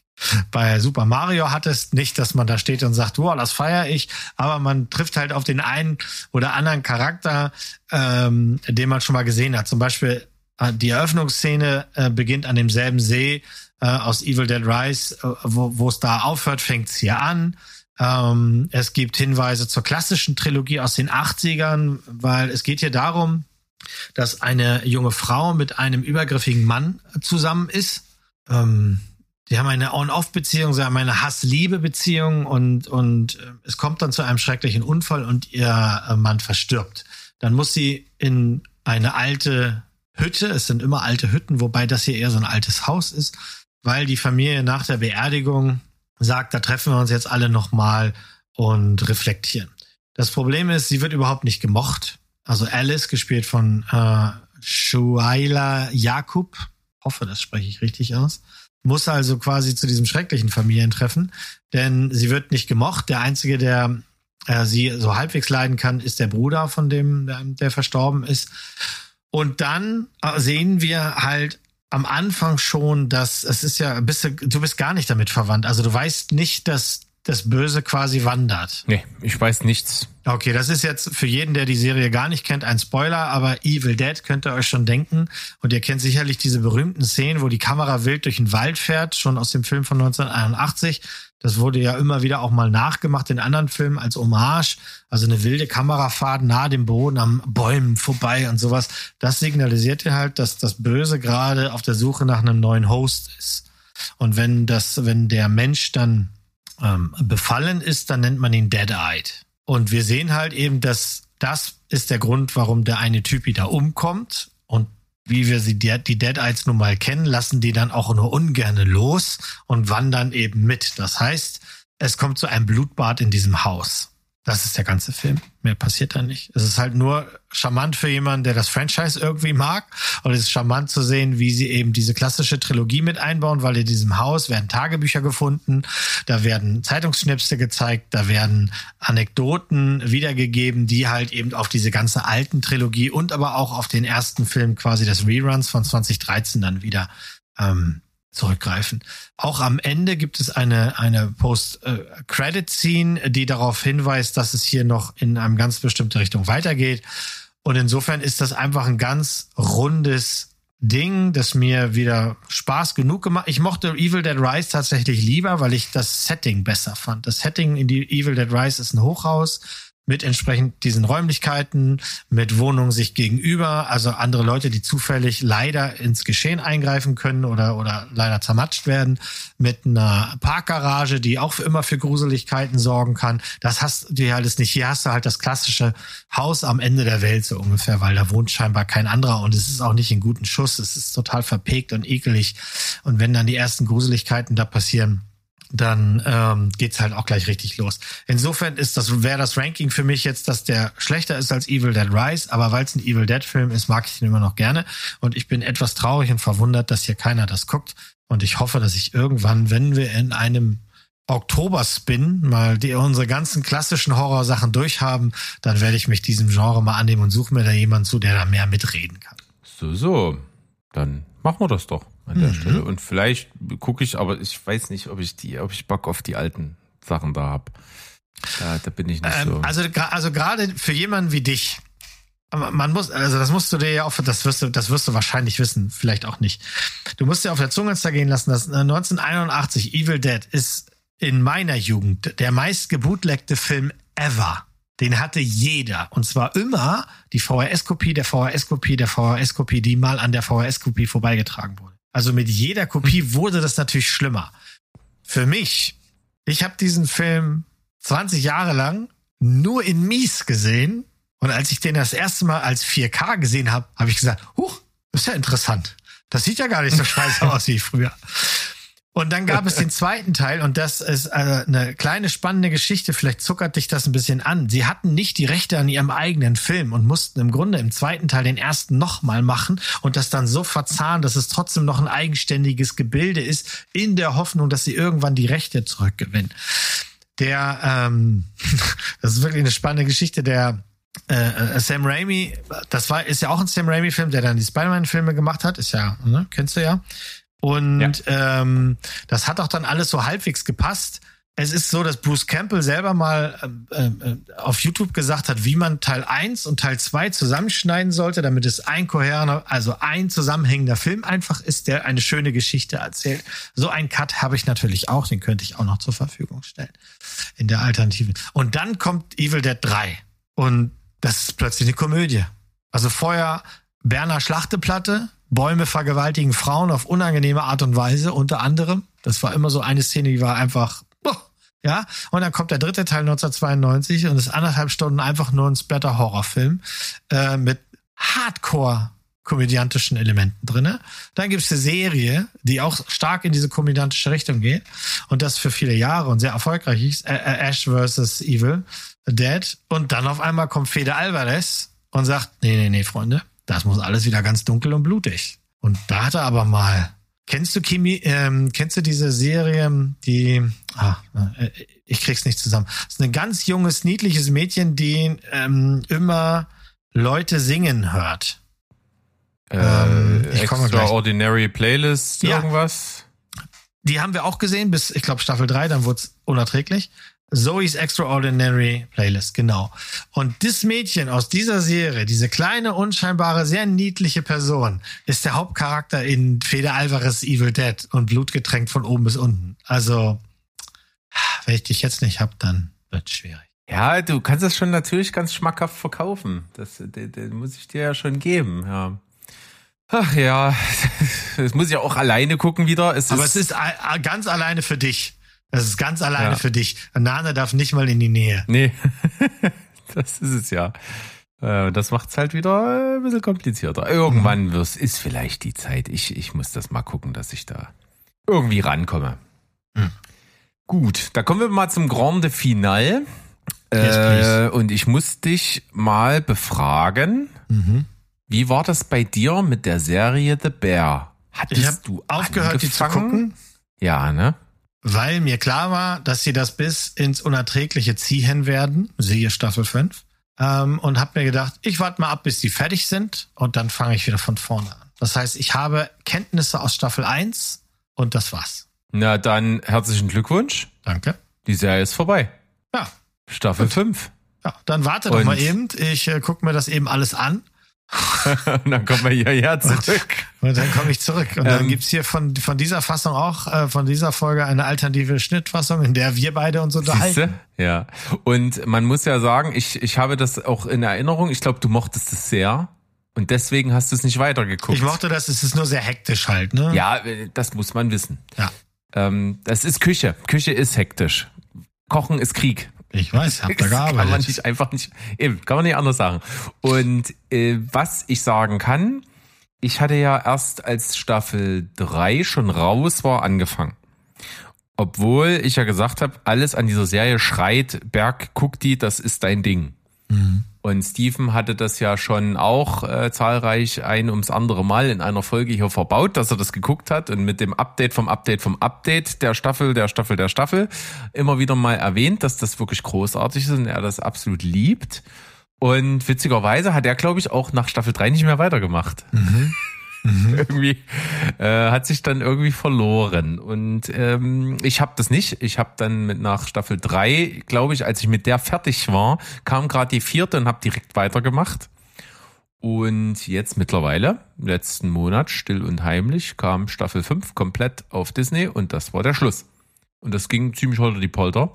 bei Super Mario hattest. Nicht, dass man da steht und sagt, wow, das feiere ich, aber man trifft halt auf den einen oder anderen Charakter, ähm, den man schon mal gesehen hat. Zum Beispiel äh, die Eröffnungsszene äh, beginnt an demselben See äh, aus Evil Dead Rise, äh, wo wo es da aufhört, fängt es hier an. Ähm, es gibt Hinweise zur klassischen Trilogie aus den achtzigern, weil es geht hier darum, dass eine junge Frau mit einem übergriffigen Mann zusammen ist. Ähm, die haben eine On-Off-Beziehung, sie haben eine Hass-Liebe-Beziehung und, und äh, es kommt dann zu einem schrecklichen Unfall und ihr äh, Mann verstirbt. Dann muss sie in eine alte Hütte, es sind immer alte Hütten, wobei das hier eher so ein altes Haus ist, weil die Familie nach der Beerdigung sagt, da treffen wir uns jetzt alle nochmal und reflektieren. Das Problem ist, sie wird überhaupt nicht gemocht. Also Alice, gespielt von äh, Shuaila Jakub, hoffe, das spreche ich richtig aus, muss also quasi zu diesem schrecklichen Familientreffen, denn sie wird nicht gemocht. Der Einzige, der äh, sie so halbwegs leiden kann, ist der Bruder von dem, der, der verstorben ist. Und dann äh, sehen wir halt am Anfang schon, dass es ist ja, bist du, du bist gar nicht damit verwandt. Also du weißt nicht, dass das Böse quasi wandert. Nee, ich weiß nichts. Okay, das ist jetzt für jeden, der die Serie gar nicht kennt, ein Spoiler, aber Evil Dead könnt ihr euch schon denken. Und ihr kennt sicherlich diese berühmten Szenen, wo die Kamera wild durch den Wald fährt, schon aus dem Film von neunzehnhunderteinundachtzig. Das wurde ja immer wieder auch mal nachgemacht in anderen Filmen als Hommage. Also eine wilde Kamerafahrt nahe dem Boden, am Bäumen vorbei und sowas. Das signalisiert ja halt, dass das Böse gerade auf der Suche nach einem neuen Host ist. Und wenn das, wenn der Mensch dann ähm, befallen ist, dann nennt man ihn Dead-Eyed. Und wir sehen halt eben, dass das ist der Grund, warum der eine Typi da umkommt. Und wie wir sie die, die Dead-Eyes nun mal kennen, lassen die dann auch nur ungerne los und wandern eben mit. Das heißt, es kommt zu einem Blutbad in diesem Haus. Das ist der ganze Film. Mehr passiert da nicht. Es ist halt nur charmant für jemanden, der das Franchise irgendwie mag. Und es ist charmant zu sehen, wie sie eben diese klassische Trilogie mit einbauen, weil in diesem Haus werden Tagebücher gefunden, da werden Zeitungsschnipsel gezeigt, da werden Anekdoten wiedergegeben, die halt eben auf diese ganze alten Trilogie und aber auch auf den ersten Film quasi des Reruns von zwanzig dreizehn dann wieder ähm, zurückgreifen. Auch am Ende gibt es eine eine Post-Credit-Scene, die darauf hinweist, dass es hier noch in eine ganz bestimmte Richtung weitergeht. Und insofern ist das einfach ein ganz rundes Ding, das mir wieder Spaß genug gemacht. Ich mochte Evil Dead Rise tatsächlich lieber, weil ich das Setting besser fand. Das Setting in die Evil Dead Rise ist ein Hochhaus. mit entsprechend diesen Räumlichkeiten, mit Wohnungen sich gegenüber, also andere Leute, die zufällig leider ins Geschehen eingreifen können oder oder leider zermatscht werden, mit einer Parkgarage, die auch für immer für Gruseligkeiten sorgen kann. Das hast du hier alles nicht. Hier hast du halt das klassische Haus am Ende der Welt so ungefähr, weil da wohnt scheinbar kein anderer und es ist auch nicht in guten Schuss. Es ist total verpegt und ekelig. Und wenn dann die ersten Gruseligkeiten da passieren, dann ähm, geht's halt auch gleich richtig los. Insofern ist das wäre das Ranking für mich jetzt, dass der schlechter ist als Evil Dead Rise, aber weil es ein Evil Dead Film ist, mag ich ihn immer noch gerne und ich bin etwas traurig und verwundert, dass hier keiner das guckt und ich hoffe, dass ich irgendwann, wenn wir in einem Oktober-Spin mal die unsere ganzen klassischen Horrorsachen durchhaben, dann werde ich mich diesem Genre mal annehmen und suche mir da jemanden zu, der da mehr mitreden kann. So, so. Dann machen wir das doch an der mhm. Stelle. Und vielleicht gucke ich, aber ich weiß nicht, ob ich die, ob ich Bock auf die alten Sachen da habe. Da, da bin ich nicht ähm, so. Also, also gerade für jemanden wie dich, man muss, also das musst du dir ja auch, das wirst du, das wirst du wahrscheinlich wissen, vielleicht auch nicht. Du musst dir auf der Zunge zergehen lassen, dass neunzehnhunderteinundachtzig Evil Dead ist in meiner Jugend der meist gebootlegte Film ever. Den hatte jeder. Und zwar immer die V H S-Kopie, der V H S-Kopie, der V H S-Kopie, die mal an der V H S-Kopie vorbeigetragen wurde. Also mit jeder Kopie wurde das natürlich schlimmer. Für mich, ich habe diesen Film zwanzig Jahre lang nur in mies gesehen. Und als ich den das erste Mal als vier K gesehen habe, habe ich gesagt, huch, das ist ja interessant. Das sieht ja gar nicht so scheiße aus wie früher. Und dann gab es den zweiten Teil und das ist eine kleine spannende Geschichte. Vielleicht zuckert dich das ein bisschen an. Sie hatten nicht die Rechte an ihrem eigenen Film und mussten im Grunde im zweiten Teil den ersten nochmal machen und das dann so verzahnen, dass es trotzdem noch ein eigenständiges Gebilde ist, in der Hoffnung, dass sie irgendwann die Rechte zurückgewinnen. Der, ähm, das ist wirklich eine spannende Geschichte. Der äh, Sam Raimi, das war ist ja auch ein Sam Raimi-Film, der dann die Spider-Man-Filme gemacht hat. Ist ja, ne, kennst du ja. Und ja. ähm, das hat auch dann alles so halbwegs gepasst. Es ist so, dass Bruce Campbell selber mal äh, äh, auf YouTube gesagt hat, wie man Teil eins und Teil zwei zusammenschneiden sollte, damit es ein kohärenter, also ein zusammenhängender Film einfach ist, der eine schöne Geschichte erzählt. So einen Cut habe ich natürlich auch, den könnte ich auch noch zur Verfügung stellen in der Alternative. Und dann kommt Evil Dead drei und das ist plötzlich eine Komödie. Also vorher Berner Schlachteplatte, Bäume vergewaltigen Frauen auf unangenehme Art und Weise, unter anderem. Das war immer so eine Szene, die war einfach, boah, ja. Und dann kommt der dritte Teil neunzehnhundertzweiundneunzig und ist anderthalb Stunden einfach nur ein Splatter-Horrorfilm äh, mit Hardcore-komödiantischen Elementen drinne. Dann gibt's eine Serie, die auch stark in diese komödiantische Richtung geht und das für viele Jahre und sehr erfolgreich ist, äh, Ash versus. Evil Dead. Und dann auf einmal kommt Fede Alvarez und sagt, nee, nee, nee, Freunde, das muss alles wieder ganz dunkel und blutig. Und da hat er aber mal, kennst du Kimi, ähm, kennst du diese Serie, die, ah, äh, ich krieg's nicht zusammen. Das ist ein ganz junges, niedliches Mädchen, die ähm, immer Leute singen hört. Äh, ähm, ich Extraordinary Playlist, ja. Irgendwas? Die haben wir auch gesehen, bis, ich glaube, Staffel drei, dann wurde es unerträglich. Zoe's Extraordinary Playlist, genau. Und das Mädchen aus dieser Serie, diese kleine, unscheinbare, sehr niedliche Person, ist der Hauptcharakter in Fede Alvarez Evil Dead und blutgetränkt von oben bis unten. Also, wenn ich dich jetzt nicht hab, dann wird's schwierig. Ja, du kannst das schon natürlich ganz schmackhaft verkaufen. Das, das, das muss ich dir ja schon geben, ja. Ach ja, das muss ich ja auch alleine gucken wieder. Es Aber ist es ist ganz alleine für dich. Das ist ganz alleine ja. für dich. Nana darf nicht mal in die Nähe. Nee, das ist es ja. Das macht's halt wieder ein bisschen komplizierter. Irgendwann wir's, ist vielleicht die Zeit. Ich, ich muss das mal gucken, dass ich da irgendwie rankomme. Mhm. Gut, da kommen wir mal zum Grande Finale. Yes, äh, und ich muss dich mal befragen. Mhm. Wie war das bei dir mit der Serie The Bear? Hattest ich hab du aufgehört, die zu gucken? Ja, ne? Weil mir klar war, dass sie das bis ins Unerträgliche ziehen werden, siehe Staffel fünf, ähm, und habe mir gedacht, ich warte mal ab, bis die fertig sind und dann fange ich wieder von vorne an. Das heißt, ich habe Kenntnisse aus Staffel eins und das war's. Na dann herzlichen Glückwunsch. Danke. Die Serie ist vorbei. Ja. Staffel fünf. Ja, dann warte doch mal eben. Ich äh, gucke mir das eben alles an. Und dann kommen wir hierher zurück. Und, und dann komme ich zurück. Und Ähm, dann gibt's hier von, von dieser Fassung auch, äh, von dieser Folge eine alternative Schnittfassung, in der wir beide uns unterhalten. Siehste? Ja. Und man muss ja sagen, ich, ich habe das auch in Erinnerung. Ich glaube, du mochtest es sehr. Und deswegen hast du es nicht weitergeguckt. Ich mochte das, es ist nur sehr hektisch halt, ne? Ja, das muss man wissen. Ja. Ähm, das ist Küche. Küche ist hektisch. Kochen ist Krieg. Ich weiß, hab da Das gearbeitet. kann man nicht einfach nicht, eben, kann man nicht anders sagen. Und äh, was ich sagen kann, ich hatte ja erst als Staffel drei schon raus war angefangen. Obwohl ich ja gesagt habe, alles an dieser Serie schreit, Berg, guck die, das ist dein Ding. Mhm. Und Steven hatte das ja schon auch äh, zahlreich ein ums andere Mal in einer Folge hier verbaut, dass er das geguckt hat und mit dem Update vom Update vom Update der Staffel, der Staffel, der Staffel immer wieder mal erwähnt, dass das wirklich großartig ist und er das absolut liebt. Und witzigerweise hat er, glaube ich, auch nach Staffel drei nicht mehr weitergemacht. Mhm. Mhm. irgendwie äh, hat sich dann irgendwie verloren. Und ähm, ich habe das nicht. Ich habe dann mit nach Staffel drei, glaube ich, als ich mit der fertig war, kam gerade die vierte und habe direkt weitergemacht. Und jetzt mittlerweile, letzten Monat, still und heimlich, kam Staffel fünf komplett auf Disney und das war der Schluss. Und das ging ziemlich holter die Polter.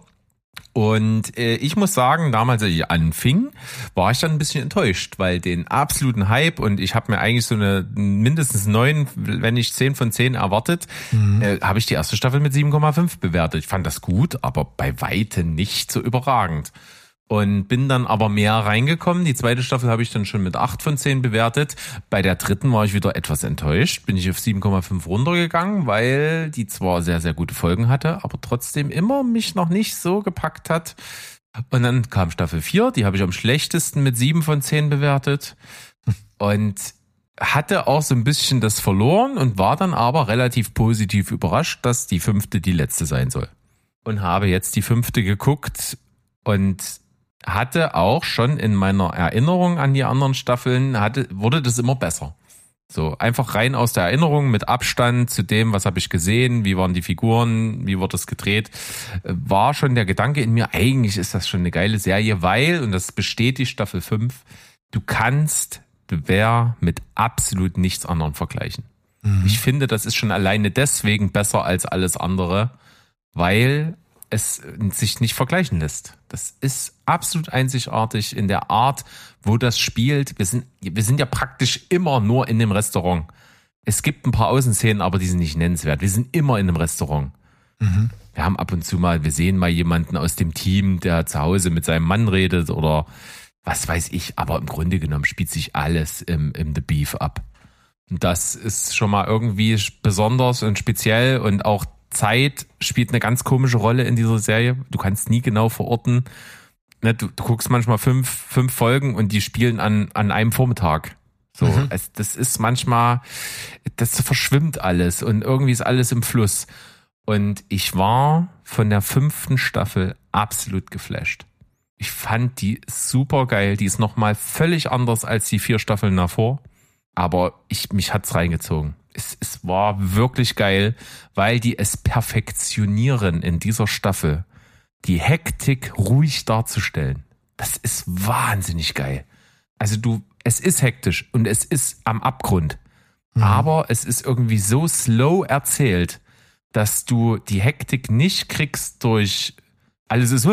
Und äh, ich muss sagen, damals, als ich anfing, war ich dann ein bisschen enttäuscht, weil den absoluten Hype und ich habe mir eigentlich so eine mindestens neun, wenn nicht zehn von zehn erwartet, mhm. äh, habe ich die erste Staffel mit sieben Komma fünf bewertet. Ich fand das gut, aber bei weitem nicht so überragend. Und bin dann aber mehr reingekommen. Die zweite Staffel habe ich dann schon mit acht von zehn bewertet. Bei der dritten war ich wieder etwas enttäuscht. Bin ich auf sieben Komma fünf runtergegangen, weil die zwar sehr, sehr gute Folgen hatte, aber trotzdem immer mich noch nicht so gepackt hat. Und dann kam Staffel vier, die habe ich am schlechtesten mit sieben von zehn bewertet. Und hatte auch so ein bisschen das verloren und war dann aber relativ positiv überrascht, dass die fünfte die letzte sein soll. Und habe jetzt die fünfte geguckt und hatte auch schon in meiner Erinnerung an die anderen Staffeln, hatte, wurde das immer besser. So, einfach rein aus der Erinnerung mit Abstand zu dem, was habe ich gesehen, wie waren die Figuren, wie wurde es gedreht, war schon der Gedanke in mir, eigentlich ist das schon eine geile Serie, weil, und das bestätigt Staffel fünf, du kannst Bewehr mit absolut nichts anderem vergleichen. Mhm. Ich finde, das ist schon alleine deswegen besser als alles andere, weil es sich nicht vergleichen lässt. Das ist absolut einzigartig in der Art, wo das spielt. Wir sind, wir sind ja praktisch immer nur in dem Restaurant. Es gibt ein paar Außenszenen, aber die sind nicht nennenswert. Wir sind immer in einem Restaurant. Mhm. Wir haben ab und zu mal, wir sehen mal jemanden aus dem Team, der zu Hause mit seinem Mann redet oder was weiß ich. Aber im Grunde genommen spielt sich alles im, im The Beef ab. Und das ist schon mal irgendwie besonders und speziell und auch Zeit spielt eine ganz komische Rolle in dieser Serie. Du kannst nie genau verorten. Du, du guckst manchmal fünf, fünf Folgen und die spielen an, an einem Vormittag. So, mhm. es, das ist manchmal, das verschwimmt alles und irgendwie ist alles im Fluss. Und ich war von der fünften Staffel absolut geflasht. Ich fand die super geil. Die ist nochmal völlig anders als die vier Staffeln davor. Aber ich, mich hat's reingezogen. Es, es war wirklich geil, weil die es perfektionieren in dieser Staffel, die Hektik ruhig darzustellen. Das ist wahnsinnig geil. Also du, es ist hektisch und es ist am Abgrund. Mhm. Aber es ist irgendwie so slow erzählt, dass du die Hektik nicht kriegst durch alles ist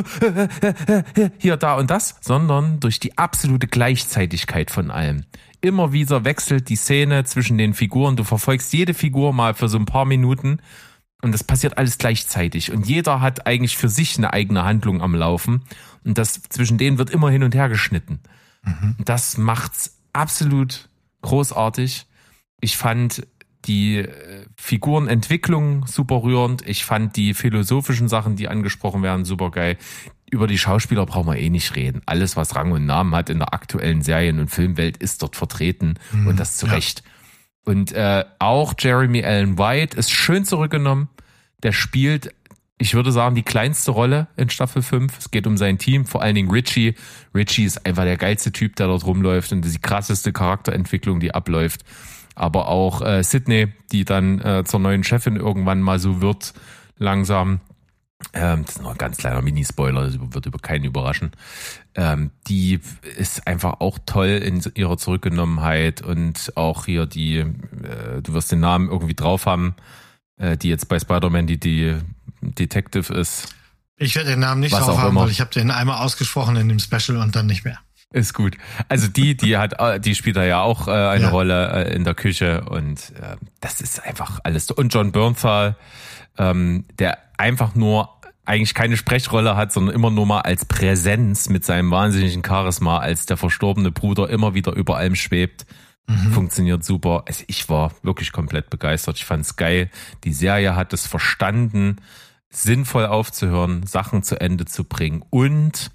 hier, da und das, sondern durch die absolute Gleichzeitigkeit von allem. Immer wieder wechselt die Szene zwischen den Figuren. Du verfolgst jede Figur mal für so ein paar Minuten und das passiert alles gleichzeitig. Und jeder hat eigentlich für sich eine eigene Handlung am Laufen. Und das zwischen denen wird immer hin und her geschnitten. Mhm. Das macht's absolut großartig. Ich fand die Figurenentwicklung super rührend. Ich fand die philosophischen Sachen, die angesprochen werden, super geil. Über die Schauspieler brauchen wir eh nicht reden. Alles, was Rang und Namen hat in der aktuellen Serien- und Filmwelt, ist dort vertreten mhm, und das zu Recht. Ja. Und äh, auch Jeremy Allen White ist schön zurückgenommen. Der spielt, ich würde sagen, die kleinste Rolle in Staffel fünf. Es geht um sein Team, vor allen Dingen Richie. Richie ist einfach der geilste Typ, der dort rumläuft und die krasseste Charakterentwicklung, die abläuft. Aber auch äh, Sydney, die dann äh, zur neuen Chefin irgendwann mal so wird, langsam. Ähm, das ist noch ein ganz kleiner Minispoiler, das wird über keinen überraschen. Ähm, die ist einfach auch toll in ihrer Zurückgenommenheit und auch hier die, äh, du wirst den Namen irgendwie drauf haben, äh, die jetzt bei Spider-Man die, die Detective ist. Ich werde den Namen nicht Was drauf auch haben, immer. weil ich habe den einmal ausgesprochen in dem Special und dann nicht mehr. Ist gut. Also die, die hat, die spielt da ja auch äh, eine Ja. Rolle äh, in der Küche und äh, das ist einfach alles. Und John Bernthal, ähm, der einfach nur eigentlich keine Sprechrolle hat, sondern immer nur mal als Präsenz mit seinem wahnsinnigen Charisma, als der verstorbene Bruder immer wieder über allem schwebt. Mhm. Funktioniert super. Also ich war wirklich komplett begeistert. Ich fand's geil. Die Serie hat es verstanden, sinnvoll aufzuhören, Sachen zu Ende zu bringen und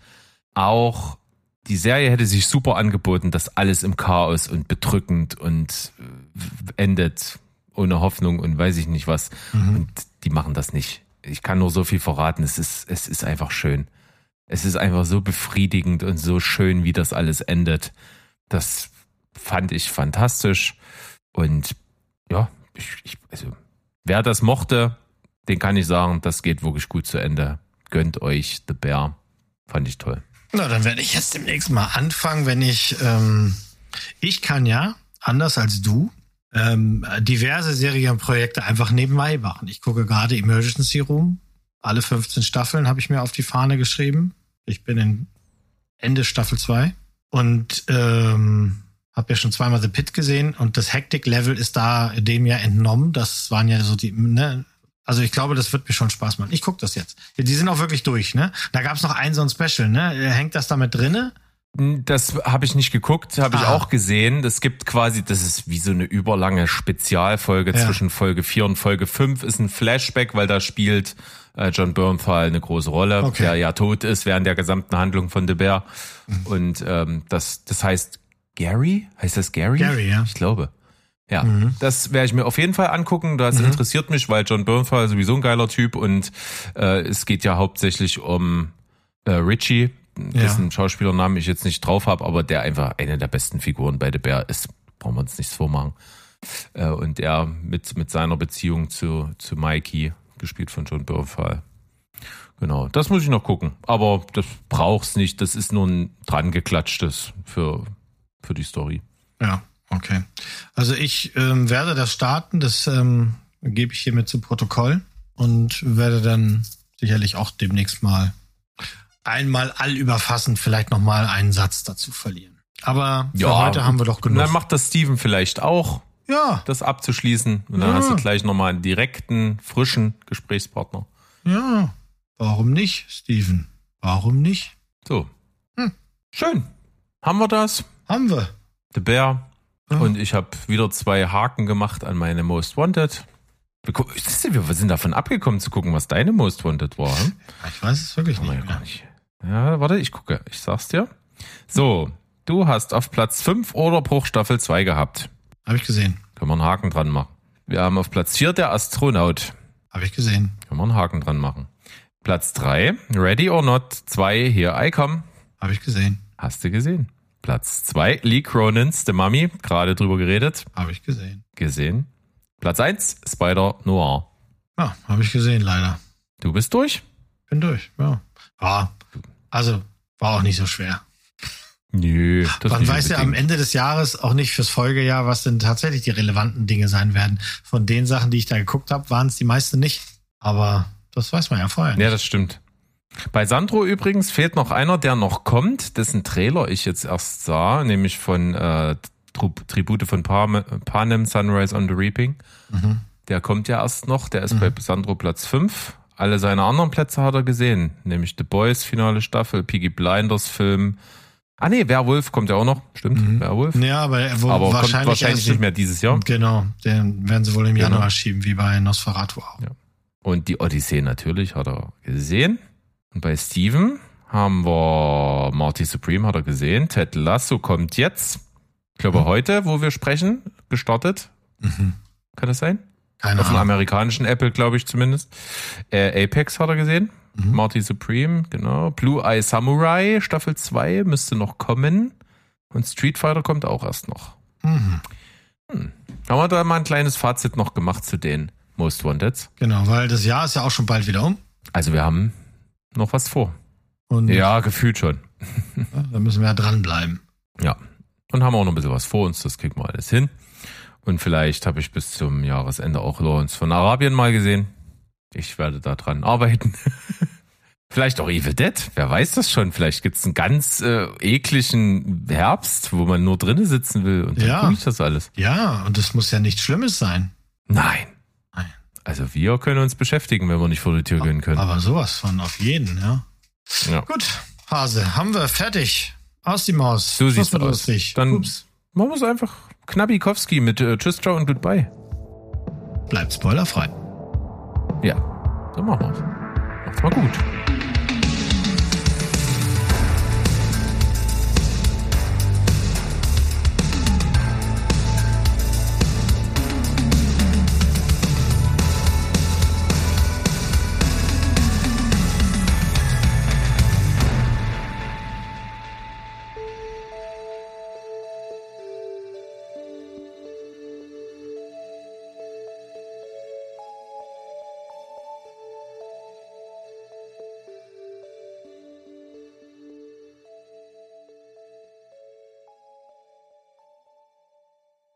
auch die Serie hätte sich super angeboten, dass alles im Chaos und bedrückend und endet ohne Hoffnung und weiß ich nicht was. Mhm. Und die machen das nicht. Ich kann nur so viel verraten. Es ist, es ist einfach schön. Es ist einfach so befriedigend und so schön, wie das alles endet. Das fand ich fantastisch. Und ja, ich, ich, also, wer das mochte, den kann ich sagen, das geht wirklich gut zu Ende. Gönnt euch The Bear. Fand ich toll. Na, dann werde ich jetzt demnächst mal anfangen, wenn ich, ähm, ich kann ja, anders als du, ähm, diverse Serienprojekte einfach nebenbei machen. Ich gucke gerade Emergency Room. Alle fünfzehn Staffeln habe ich mir auf die Fahne geschrieben. Ich bin in Ende Staffel zwei und ähm, habe ja schon zweimal The Pit gesehen und das Hektik-Level ist da dem ja entnommen. Das waren ja so die, ne, also ich glaube, das wird mir schon Spaß machen. Ich gucke das jetzt. Die sind auch wirklich durch, ne? Da gab es noch ein so ein Special, ne? Hängt das damit drinne? Das habe ich nicht geguckt, habe ich Ah. auch gesehen. Das gibt quasi, das ist wie so eine überlange Spezialfolge Ja. zwischen Folge vier und Folge fünf. Ist ein Flashback, weil da spielt äh, John Bernthal eine große Rolle, Okay. der ja tot ist während der gesamten Handlung von The Bear. Mhm. Und ähm, das, das heißt Gary? Heißt das Gary? Gary, ja. Ich glaube. Ja, Mhm. das werde ich mir auf jeden Fall angucken. Das Mhm. interessiert mich, weil John Bernthal sowieso ein geiler Typ und äh, es geht ja hauptsächlich um äh, Richie, dessen Ja. Schauspielernamen ich jetzt nicht drauf habe, aber der einfach eine der besten Figuren bei The Bear ist. Brauchen wir uns nichts vormachen. Äh, und er mit mit seiner Beziehung zu zu Mikey, gespielt von John Bernthal. Genau, das muss ich noch gucken. Aber das braucht's nicht. Das ist nur ein dran geklatschtes für für die Story. Ja, okay. Also ich ähm, werde das starten, das ähm, gebe ich hiermit zu Protokoll und werde dann sicherlich auch demnächst mal einmal allüberfassend vielleicht nochmal einen Satz dazu verlieren. Aber für Ja, heute haben wir doch genug. Dann macht das Steven vielleicht auch, Ja, das abzuschließen. Und dann Ja. hast du gleich nochmal einen direkten, frischen Gesprächspartner. ja. Warum nicht, Steven? Warum nicht? So. Hm. Schön. Haben wir das? Haben wir. The Bear. Ja. Und ich habe wieder zwei Haken gemacht an meine Most Wanted. Wir, gu- siehst du, wir sind davon abgekommen zu gucken, was deine Most Wanted war. Hm? Ich weiß es wirklich Kann man nicht ja gar mehr. nicht. Ja, warte, ich gucke. Ich sag's dir. So, du hast auf Platz fünf oder Bruch Staffel zwei gehabt. Habe ich gesehen. Können wir einen Haken dran machen. Wir haben auf Platz vier der Astronaut. Habe ich gesehen. Können wir einen Haken dran machen. Platz drei, Ready or Not zwei, Here I Come. Habe ich gesehen. Hast du gesehen. Platz zwei, Lee Cronins, The Mummy, gerade drüber geredet. Habe ich gesehen. Gesehen. Platz eins, Spider Noir. Ja, habe ich gesehen, leider. Du bist durch? Bin durch, ja. Ja, also war auch nicht so schwer. Nö. Das Man nicht weiß ja am unbedingt. Ende des Jahres auch nicht fürs Folgejahr, was denn tatsächlich die relevanten Dinge sein werden. Von den Sachen, die ich da geguckt habe, waren es die meisten nicht. Aber das weiß man ja vorher nicht. Ja, das stimmt. Bei Sandro übrigens fehlt noch einer, der noch kommt, dessen Trailer ich jetzt erst sah, nämlich von äh, Tri- Tribute von Par- Panem, Sunrise on the Reaping. Mhm. Der kommt ja erst noch, der ist Mhm. bei Sandro Platz fünf. Alle seine anderen Plätze hat er gesehen, nämlich The Boys, Finale Staffel, Peaky Blinders Film. Ah nee, Werwolf kommt ja auch noch, stimmt, Mhm. Werwolf. Ja, aber, wo Aber kommt wahrscheinlich, wahrscheinlich erst- nicht mehr dieses Jahr. Genau, den werden sie wohl im Genau. Januar schieben, wie bei Nosferatu auch. Ja. Und die Odyssee natürlich hat er gesehen. Und bei Steven haben wir Marty Supreme hat er gesehen. Ted Lasso kommt jetzt. Ich glaube Mhm. heute, wo wir sprechen, gestartet. Mhm. Kann das sein? Keine Auf dem Ahnung. amerikanischen Apple, glaube ich zumindest. Äh, Apex hat er gesehen. Mhm. Marty Supreme, genau. Blue Eye Samurai, Staffel zwei, müsste noch kommen. Und Street Fighter kommt auch erst noch. Mhm. Haben wir da mal ein kleines Fazit noch gemacht zu den Most Wanted? Genau, weil das Jahr ist ja auch schon bald wieder um. Also wir haben noch was vor. Und Ja, gefühlt schon. da müssen wir ja dranbleiben. Ja. Und haben auch noch ein bisschen was vor uns, das kriegen wir alles hin. Und vielleicht habe ich bis zum Jahresende auch Lawrence von Arabien mal gesehen. Ich werde da dran arbeiten. Vielleicht auch Evil Dead, wer weiß das schon. Vielleicht gibt's einen ganz äh, ekligen Herbst, wo man nur drinnen sitzen will und dann Ja. gucke ich das alles. Ja, und es muss ja nichts Schlimmes sein. Nein. Nein. Also wir können uns beschäftigen, wenn wir nicht vor die Tür gehen können. Aber sowas von auf jeden, ja. Ja. Gut, Hase, haben wir fertig. Aus die Maus. So Das sieht's wird aus. lustig. Dann Ups. machen wir es einfach Knabikowski mit äh, Tschüss, Ciao und Goodbye. Bleibt spoilerfrei. Ja, so machen wir's. Macht's mal gut.